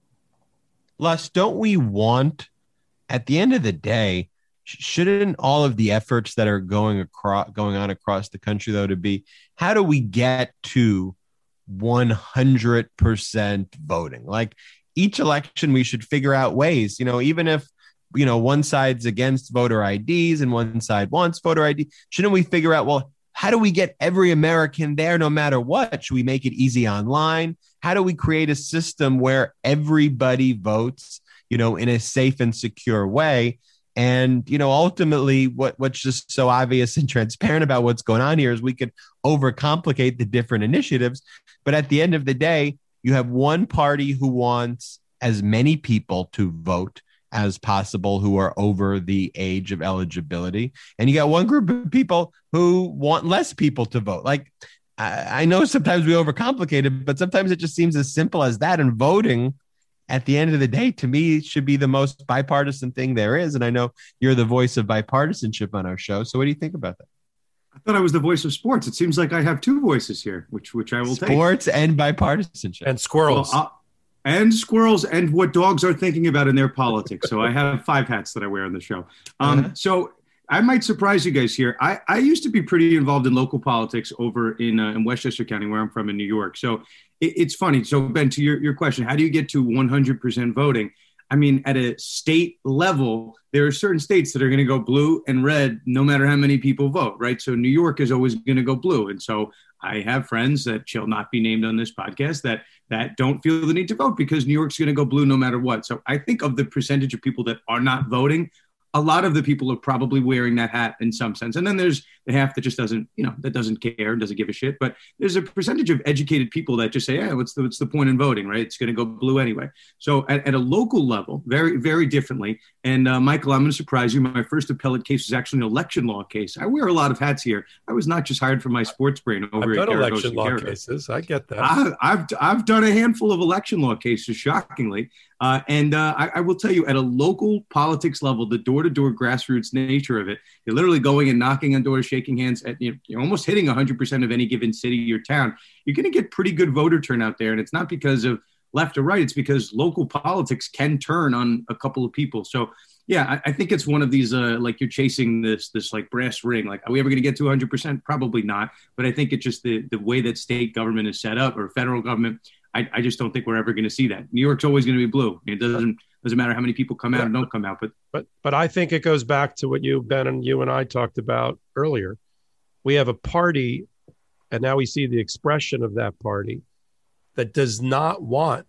Les, don't we want, at the end of the day, shouldn't all of the efforts that are going across, going on across the country, though, to be, how do we get to one hundred percent voting? Like each election, we should figure out ways, you know, even if, you know, one side's against voter I Ds and one side wants voter I D. Shouldn't we figure out, well, how do we get every American there no matter what? Should we make it easy online? How do we create a system where everybody votes, you know, in a safe and secure way? And, you know, ultimately what, what's just so obvious and transparent about what's going on here is we could overcomplicate the different initiatives. But at the end of the day, you have one party who wants as many people to vote as possible who are over the age of eligibility. And you got one group of people who want less people to vote. Like, I, I know sometimes we overcomplicate it, but sometimes it just seems as simple as that. And voting at the end of the day, to me, should be the most bipartisan thing there is. And I know you're the voice of bipartisanship on our show. So what do you think about that? I thought I was the voice of sports. It seems like I have two voices here, which which I will sports take. Sports and bipartisanship. And squirrels. Well, and squirrels and what dogs are thinking about in their politics. So I have five hats that I wear on the show. Um, uh-huh. So I might surprise you guys here. I, I used to be pretty involved in local politics over in, uh, in Westchester County, where I'm from in New York. So it, it's funny. So Ben, to your, your question, how do you get to one hundred percent voting? I mean, at a state level, there are certain states that are going to go blue and red no matter how many people vote, right? So New York is always going to go blue. And so I have friends that shall not be named on this podcast that that don't feel the need to vote because New York's going to go blue no matter what. So I think of the percentage of people that are not voting, a lot of the people are probably wearing that hat in some sense. And then there's the half that just doesn't, you know, that doesn't care and doesn't give a shit. But there's a percentage of educated people that just say, yeah, what's the, what's the point in voting, right? It's going to go blue anyway. So at, at a local level, very, very differently. And uh, Michael, I'm going to surprise you. My first appellate case was actually an election law case. I wear a lot of hats here. I was not just hired for my sports brain over I've at done election law cases. I get that. I, I've, I've done a handful of election law cases, shockingly. Uh, and uh, I, I will tell you, at a local politics level, the door-to-door grassroots nature of it, you're literally going and knocking on doors, shaking hands, at, you know, you're almost hitting one hundred percent of any given city or town. You're going to get pretty good voter turnout there. And it's not because of left or right. It's because local politics can turn on a couple of people. So, yeah, I, I think it's one of these, uh, like you're chasing this, this like brass ring. Like, are we ever going to get to one hundred percent? Probably not. But I think it's just the, the way that state government is set up or federal government. I, I just don't think we're ever going to see that. New York's always going to be blue. It doesn't doesn't matter how many people come out and don't come out. But but but I think it goes back to what you, Ben, and you and I talked about earlier. We have a party, and now we see the expression of that party that does not want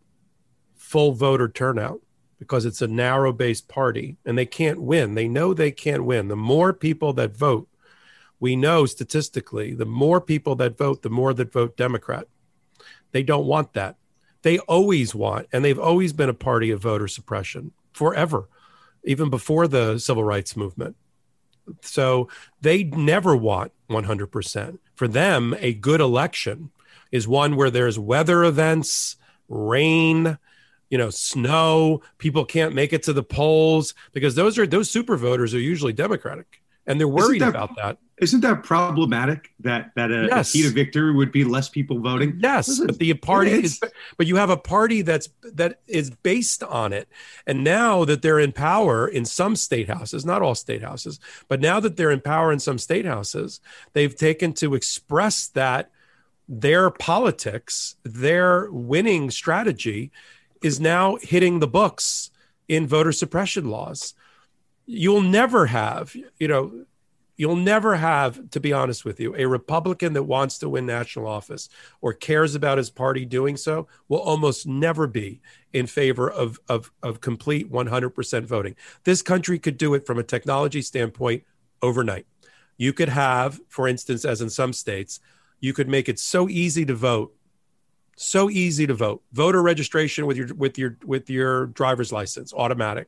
full voter turnout because it's a narrow-based party, and they can't win. They know they can't win. The more people that vote, we know statistically, the more people that vote, the more that vote Democrat. They don't want that. They always want, and they've always been a party of voter suppression forever, even before the civil rights movement. So they never want one hundred percent. For them, a good election is one where there's weather events, rain, you know, snow, people can't make it to the polls, because those are those super voters are usually Democratic, and they're worried that, about that. Isn't that problematic that that a, yes. a key to victory would be less people voting? Yes, Listen, but the party is, but you have a party that's that is based on it. And now that they're in power in some state houses, not all state houses, but now that they're in power in some state houses, they've taken to express that their politics, their winning strategy is now hitting the books in voter suppression laws. You'll never have, you know, you'll never have, to be honest with you, a Republican that wants to win national office or cares about his party doing so will almost never be in favor of, of, of complete one hundred percent voting. This country could do it from a technology standpoint overnight. You could have, for instance, as in some states, you could make it so easy to vote So easy to vote. Voter registration with your with your with your driver's license, automatic.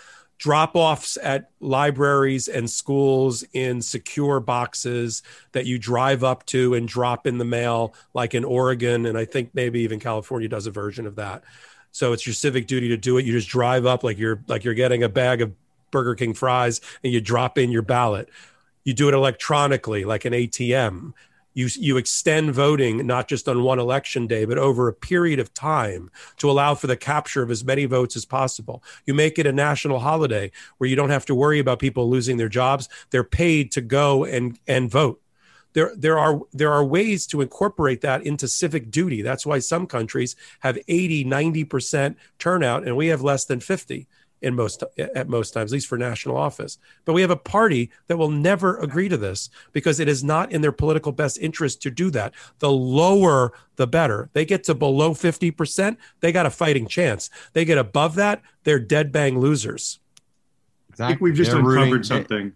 Drop-offs at libraries and schools in secure boxes that you drive up to and drop in the mail, like in Oregon, and I think maybe even California does a version of that. So it's your civic duty to do it. You just drive up like you're like you're getting a bag of Burger King fries, and you drop in your ballot. You do it electronically, like an A T M. You, you extend voting not just on one election day, but over a period of time to allow for the capture of as many votes as possible. You make it a national holiday where you don't have to worry about people losing their jobs. They're paid to go and, and vote. There, there are there are ways to incorporate that into civic duty. That's why some countries have eighty, ninety percent turnout, and we have less than fifty. In most at most times, at least for national office. But we have a party that will never agree to this because it is not in their political best interest to do that. The lower, the better. They get to below fifty percent, they got a fighting chance. They get above that, they're dead bang losers. Exactly. I think we've just They're uncovered rooting, something.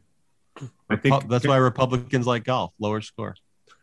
I think that's why Republicans like golf, lower score.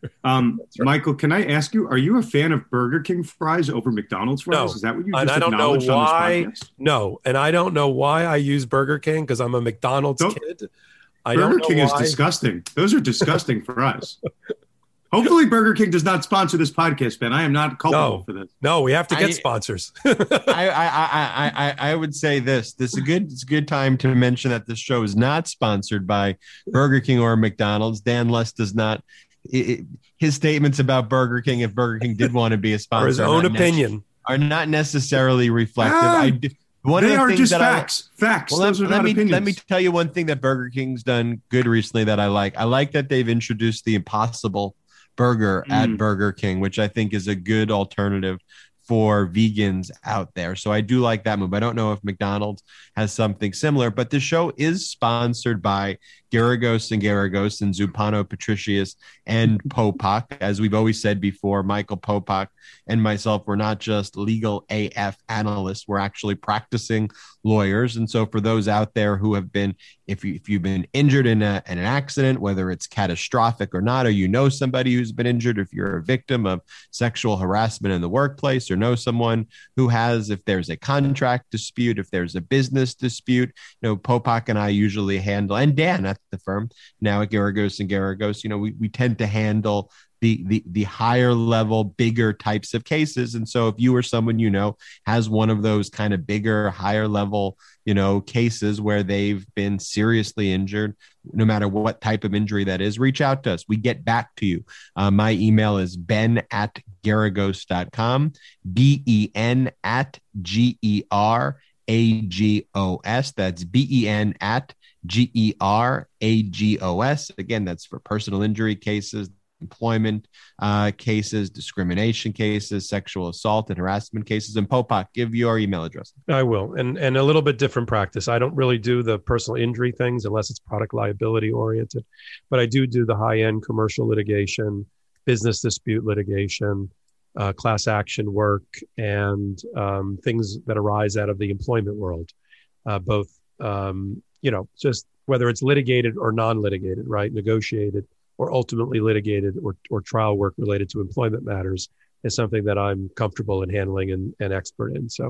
Um, right. Michael, can I ask you, are you a fan of Burger King fries over McDonald's fries? No. Is that what you just and I don't know why. No, and I don't know why I use Burger King because I'm a McDonald's don't, kid. I Burger don't know King why. is disgusting. Those are disgusting for us. Hopefully Burger King does not sponsor this podcast, Ben. I am not culpable no, for this. No, we have to get I, sponsors. I, I, I, I, I would say this. This is a good it's a good time to mention that this show is not sponsored by Burger King or McDonald's. Dan Less does not It, his statements about Burger King, if Burger King did want to be a sponsor, or his own opinion, ne- are not necessarily reflective. Ah, I, one they of the are things just that facts. I, facts. Well, Those let, are not let me opinions. let me tell you one thing that Burger King's done good recently that I like. I like that they've introduced the Impossible Burger mm. at Burger King, which I think is a good alternative for vegans out there. So I do like that move. I don't know if McDonald's has something similar, but the show is sponsored by Garagos and Garagos and Zupano Patricius and Popak. As we've always said before, Michael Popak and myself, we're not just legal A F analysts. We're actually practicing lawyers. And so for those out there who have been, if, you, if you've been injured in, a, in an accident, whether it's catastrophic or not, or you know somebody who's been injured, if you're a victim of sexual harassment in the workplace, or know someone who has, if there's a contract dispute, if there's a business dispute, you know, Popak and I usually handle, and Dan at the firm now at Garagos and Garagos, you know, we, we tend to handle the, the, the higher level, bigger types of cases. And so if you or someone, you know, has one of those kind of bigger, higher level, you know, cases where they've been seriously injured, no matter what type of injury that is, reach out to us. We get back to you. Uh, my email is ben at garagos dot com, B E N at G E R A G O S. That's B E N at G E R A G O S. Again, that's for personal injury cases, employment uh, cases, discrimination cases, sexual assault and harassment cases. And Popak, give your email address. I will. And and a little bit different practice. I don't really do the personal injury things unless it's product liability oriented, but I do do the high-end commercial litigation, business dispute litigation, uh, class action work, and um, things that arise out of the employment world, uh, both, um, you know, just whether it's litigated or non-litigated, right? Negotiated or ultimately litigated or, or trial work related to employment matters is something that I'm comfortable in handling and, and expert in. So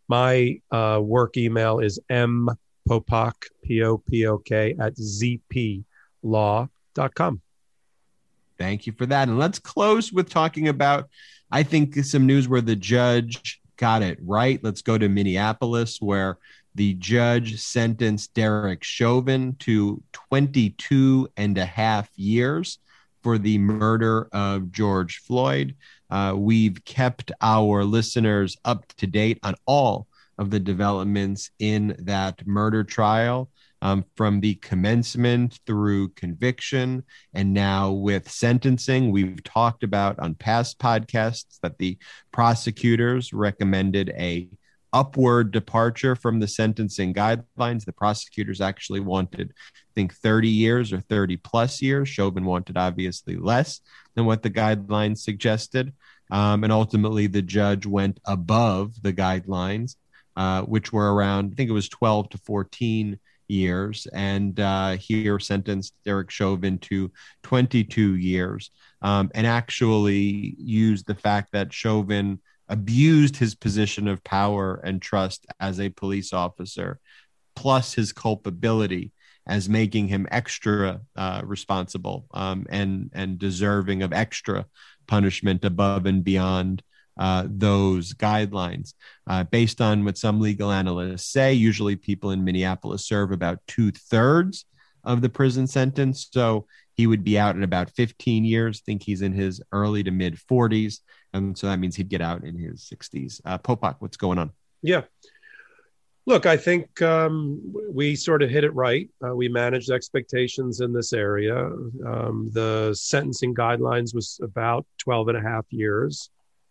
my uh, work email is mpopok, P O P O K, at z p law dot com. Thank you for that. And let's close with talking about, I think, some news where the judge got it right. Let's go to Minneapolis, where the judge sentenced Derek Chauvin to twenty-two and a half years for the murder of George Floyd. Uh, we've kept our listeners up to date on all of the developments in that murder trial, um, from the commencement through conviction, and now with sentencing. We've talked about on past podcasts that the prosecutors recommended a upward departure from the sentencing guidelines. The prosecutors actually wanted, I think, thirty years or thirty plus years. Chauvin wanted obviously less than what the guidelines suggested. Um, and ultimately, the judge went above the guidelines, uh, which were around, I think it was twelve to fourteen years, and uh, here sentenced Derek Chauvin to twenty-two years, um, and actually used the fact that Chauvin abused his position of power and trust as a police officer, plus his culpability, as making him extra uh, responsible um, and and deserving of extra punishment above and beyond uh, those guidelines. Uh, based on what some legal analysts say, usually people in Minneapolis serve about two thirds of the prison sentence. So he would be out in about fifteen years. I think he's in his early to mid forties. And so that means he'd get out in his sixties. Uh, Popok, what's going on? Yeah. Look, I think um, we sort of hit it right. Uh, we managed expectations in this area. Um, the sentencing guidelines was about twelve and a half years.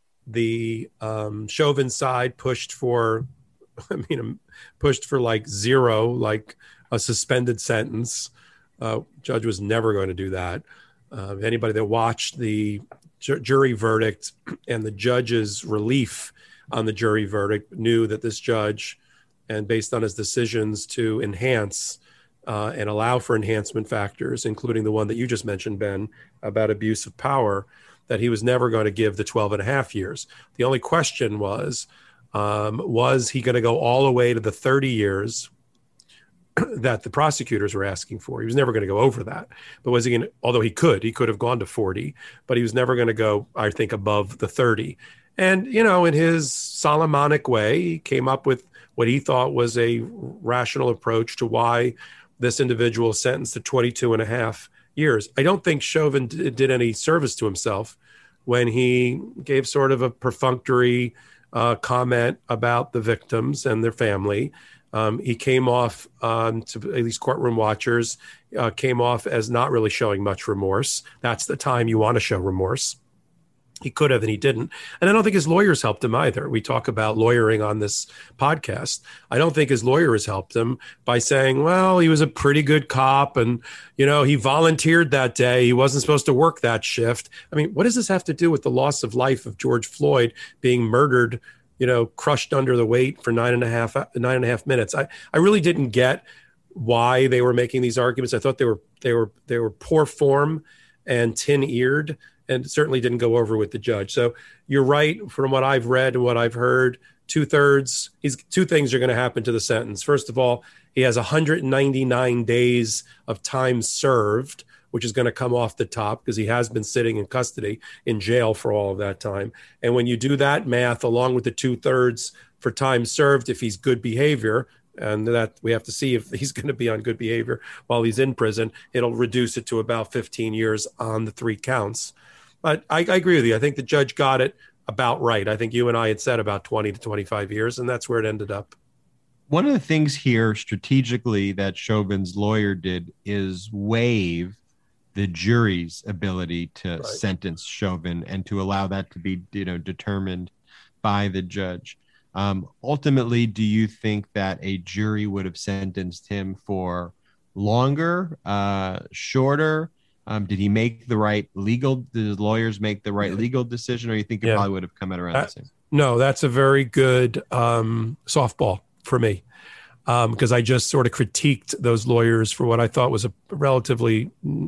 The um, Chauvin side pushed for, I mean, pushed for like zero, like a suspended sentence. Uh, judge was never going to do that. Uh, anybody that watched the ju- jury verdict and the judge's relief on the jury verdict knew that this judge, and based on his decisions to enhance uh, and allow for enhancement factors, including the one that you just mentioned, Ben, about abuse of power, that he was never going to give the twelve and a half years. The only question was, um, was he going to go all the way to the thirty years that the prosecutors were asking for? He was never going to go over that. But was he going to, although he could, he could have gone to forty, but he was never going to go, I think, above the thirty. And, you know, in his Solomonic way, he came up with what he thought was a rational approach to why this individual sentenced to twenty-two and a half years. I don't think Chauvin d- did any service to himself when he gave sort of a perfunctory uh, comment about the victims and their family. Um, he came off, um, to at least courtroom watchers, uh, came off as not really showing much remorse. That's the time you want to show remorse. He could have, and he didn't. And I don't think his lawyers helped him either. We talk about lawyering on this podcast. I don't think his lawyers helped him by saying, well, he was a pretty good cop and, you know, he volunteered that day. He wasn't supposed to work that shift. I mean, what does this have to do with the loss of life of George Floyd being murdered, you know, crushed under the weight for nine and a half, nine and a half minutes? I, I really didn't get why they were making these arguments. I thought they were, they were, they were poor form and tin-eared, and certainly didn't go over with the judge. So you're right. From what I've read and what I've heard, two thirds, he's, two things are going to happen to the sentence. First of all, he has one hundred ninety-nine days of time served, which is going to come off the top because he has been sitting in custody in jail for all of that time. And when you do that math, along with the two thirds for time served, if he's good behavior, and that we have to see if he's going to be on good behavior while he's in prison, it'll reduce it to about fifteen years on the three counts. But I, I agree with you. I think the judge got it about right. I think you and I had said about twenty to twenty-five years, and that's where it ended up. One of the things here strategically that Chauvin's lawyer did is waive the jury's ability to right. sentence Chauvin and to allow that to be, you know, determined by the judge. Um, ultimately, do you think that a jury would have sentenced him for longer, uh, shorter? Um, did he make the right legal, did his lawyers make the right legal decision, or you think it yeah. probably would have come out around that, the same? No, that's a very good um, softball for me, because um, I just sort of critiqued those lawyers for what I thought was a relatively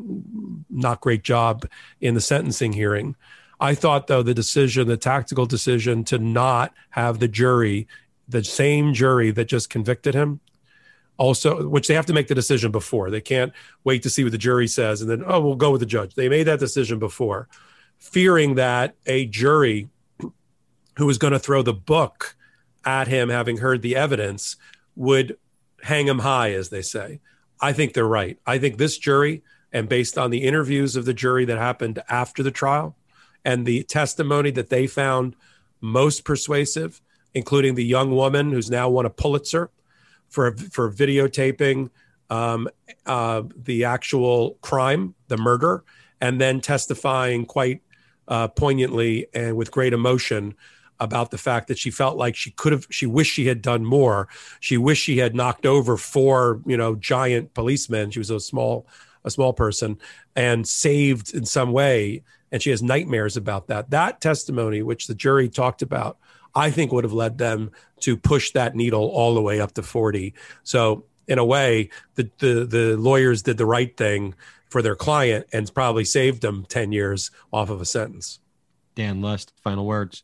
not great job in the sentencing hearing. I thought, though, the decision, the tactical decision to not have the jury, the same jury that just convicted him, also, which they have to make the decision before. They can't wait to see what the jury says and then, oh, we'll go with the judge. They made that decision before, fearing that a jury who was going to throw the book at him, having heard the evidence, would hang him high, as they say. I think they're right. I think this jury, and based on the interviews of the jury that happened after the trial and the testimony that they found most persuasive, including the young woman who's now won a Pulitzer for, for videotaping um, uh, the actual crime, the murder, and then testifying quite uh, poignantly and with great emotion about the fact that she felt like she could have, she wished she had done more. She wished she had knocked over four, you know, giant policemen. She was a small, a small person, and saved in some way. And she has nightmares about that. That testimony, which the jury talked about, I think would have led them to push that needle all the way up to forty. So in a way, the, the, the lawyers did the right thing for their client and probably saved them ten years off of a sentence. Dan Lust, final words.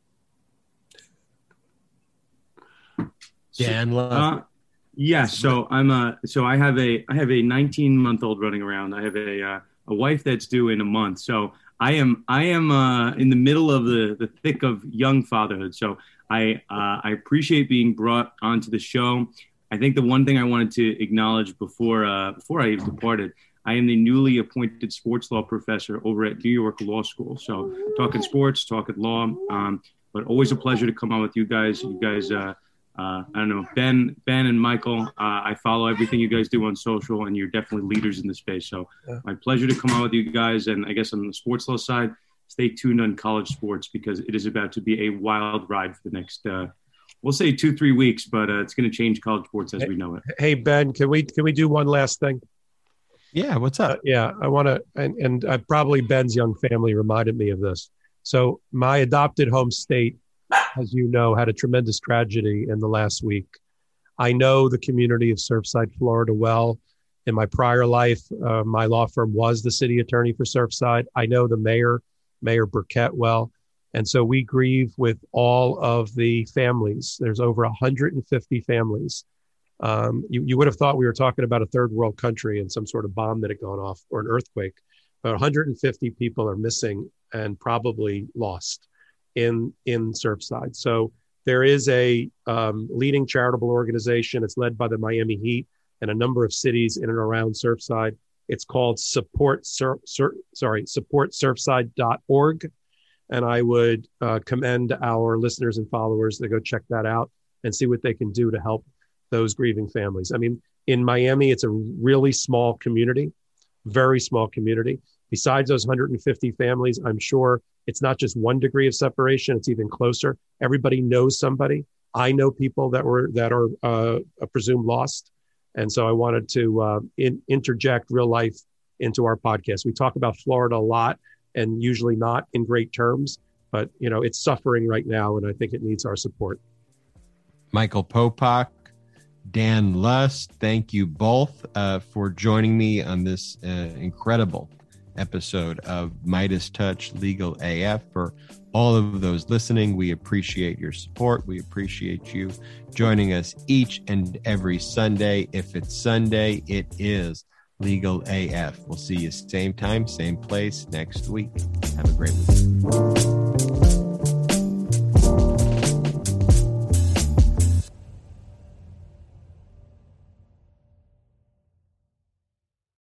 Dan Lust. Uh, yes. So I'm a, so I have a, I have a nineteen month old running around. I have a, uh, a wife that's due in a month. So I am, I am uh, in the middle of the, the thick of young fatherhood. So I, uh, I appreciate being brought onto the show. I think the one thing I wanted to acknowledge before, uh, before I departed, I am the newly appointed sports law professor over at New York Law School. So talking sports, talking law, um, but always a pleasure to come on with you guys. You guys, uh, uh, I don't know, Ben, Ben and Michael, uh, I follow everything you guys do on social, and you're definitely leaders in the space. So yeah. My pleasure to come on with you guys. And I guess on the sports law side, stay tuned on college sports, because it is about to be a wild ride for the next, uh, we'll say two, three weeks, but uh, it's going to change college sports as hey, we know it. Hey, Ben, can we, can we do one last thing? Yeah, what's up? Uh, yeah, I want to, and, and uh, probably Ben's young family reminded me of this. So my adopted home state, as you know, had a tremendous tragedy in the last week. I know the community of Surfside, Florida well. In my prior life, uh, my law firm was the city attorney for Surfside. I know the mayor, Mayor Burkett, well. And so we grieve with all of the families. There's over one hundred fifty families. Um, you, you would have thought we were talking about a third world country and some sort of bomb that had gone off, or an earthquake. But one hundred fifty people are missing and probably lost in, in Surfside. So there is a um, leading charitable organization. It's led by the Miami Heat and a number of cities in and around Surfside. It's called Support Sur- Sur- sorry, support surfside dot org. And I would uh, commend our listeners and followers to go check that out and see what they can do to help those grieving families. I mean, in Miami, it's a really small community, very small community. Besides those one hundred fifty families, I'm sure it's not just one degree of separation, it's even closer. Everybody knows somebody. I know people that were that are uh, presumed lost. And so I wanted to uh, in, interject real life into our podcast. We talk about Florida a lot, and usually not in great terms, but you know, it's suffering right now, and I think it needs our support. Michael Popok, Dan Lust, thank you both uh, for joining me on this uh, incredible episode of Midas Touch Legal A F. For all of those listening, we appreciate your support. We appreciate you joining us each and every Sunday. If it's Sunday, it is Legal A F. We'll see you same time, same place next week. Have a great week.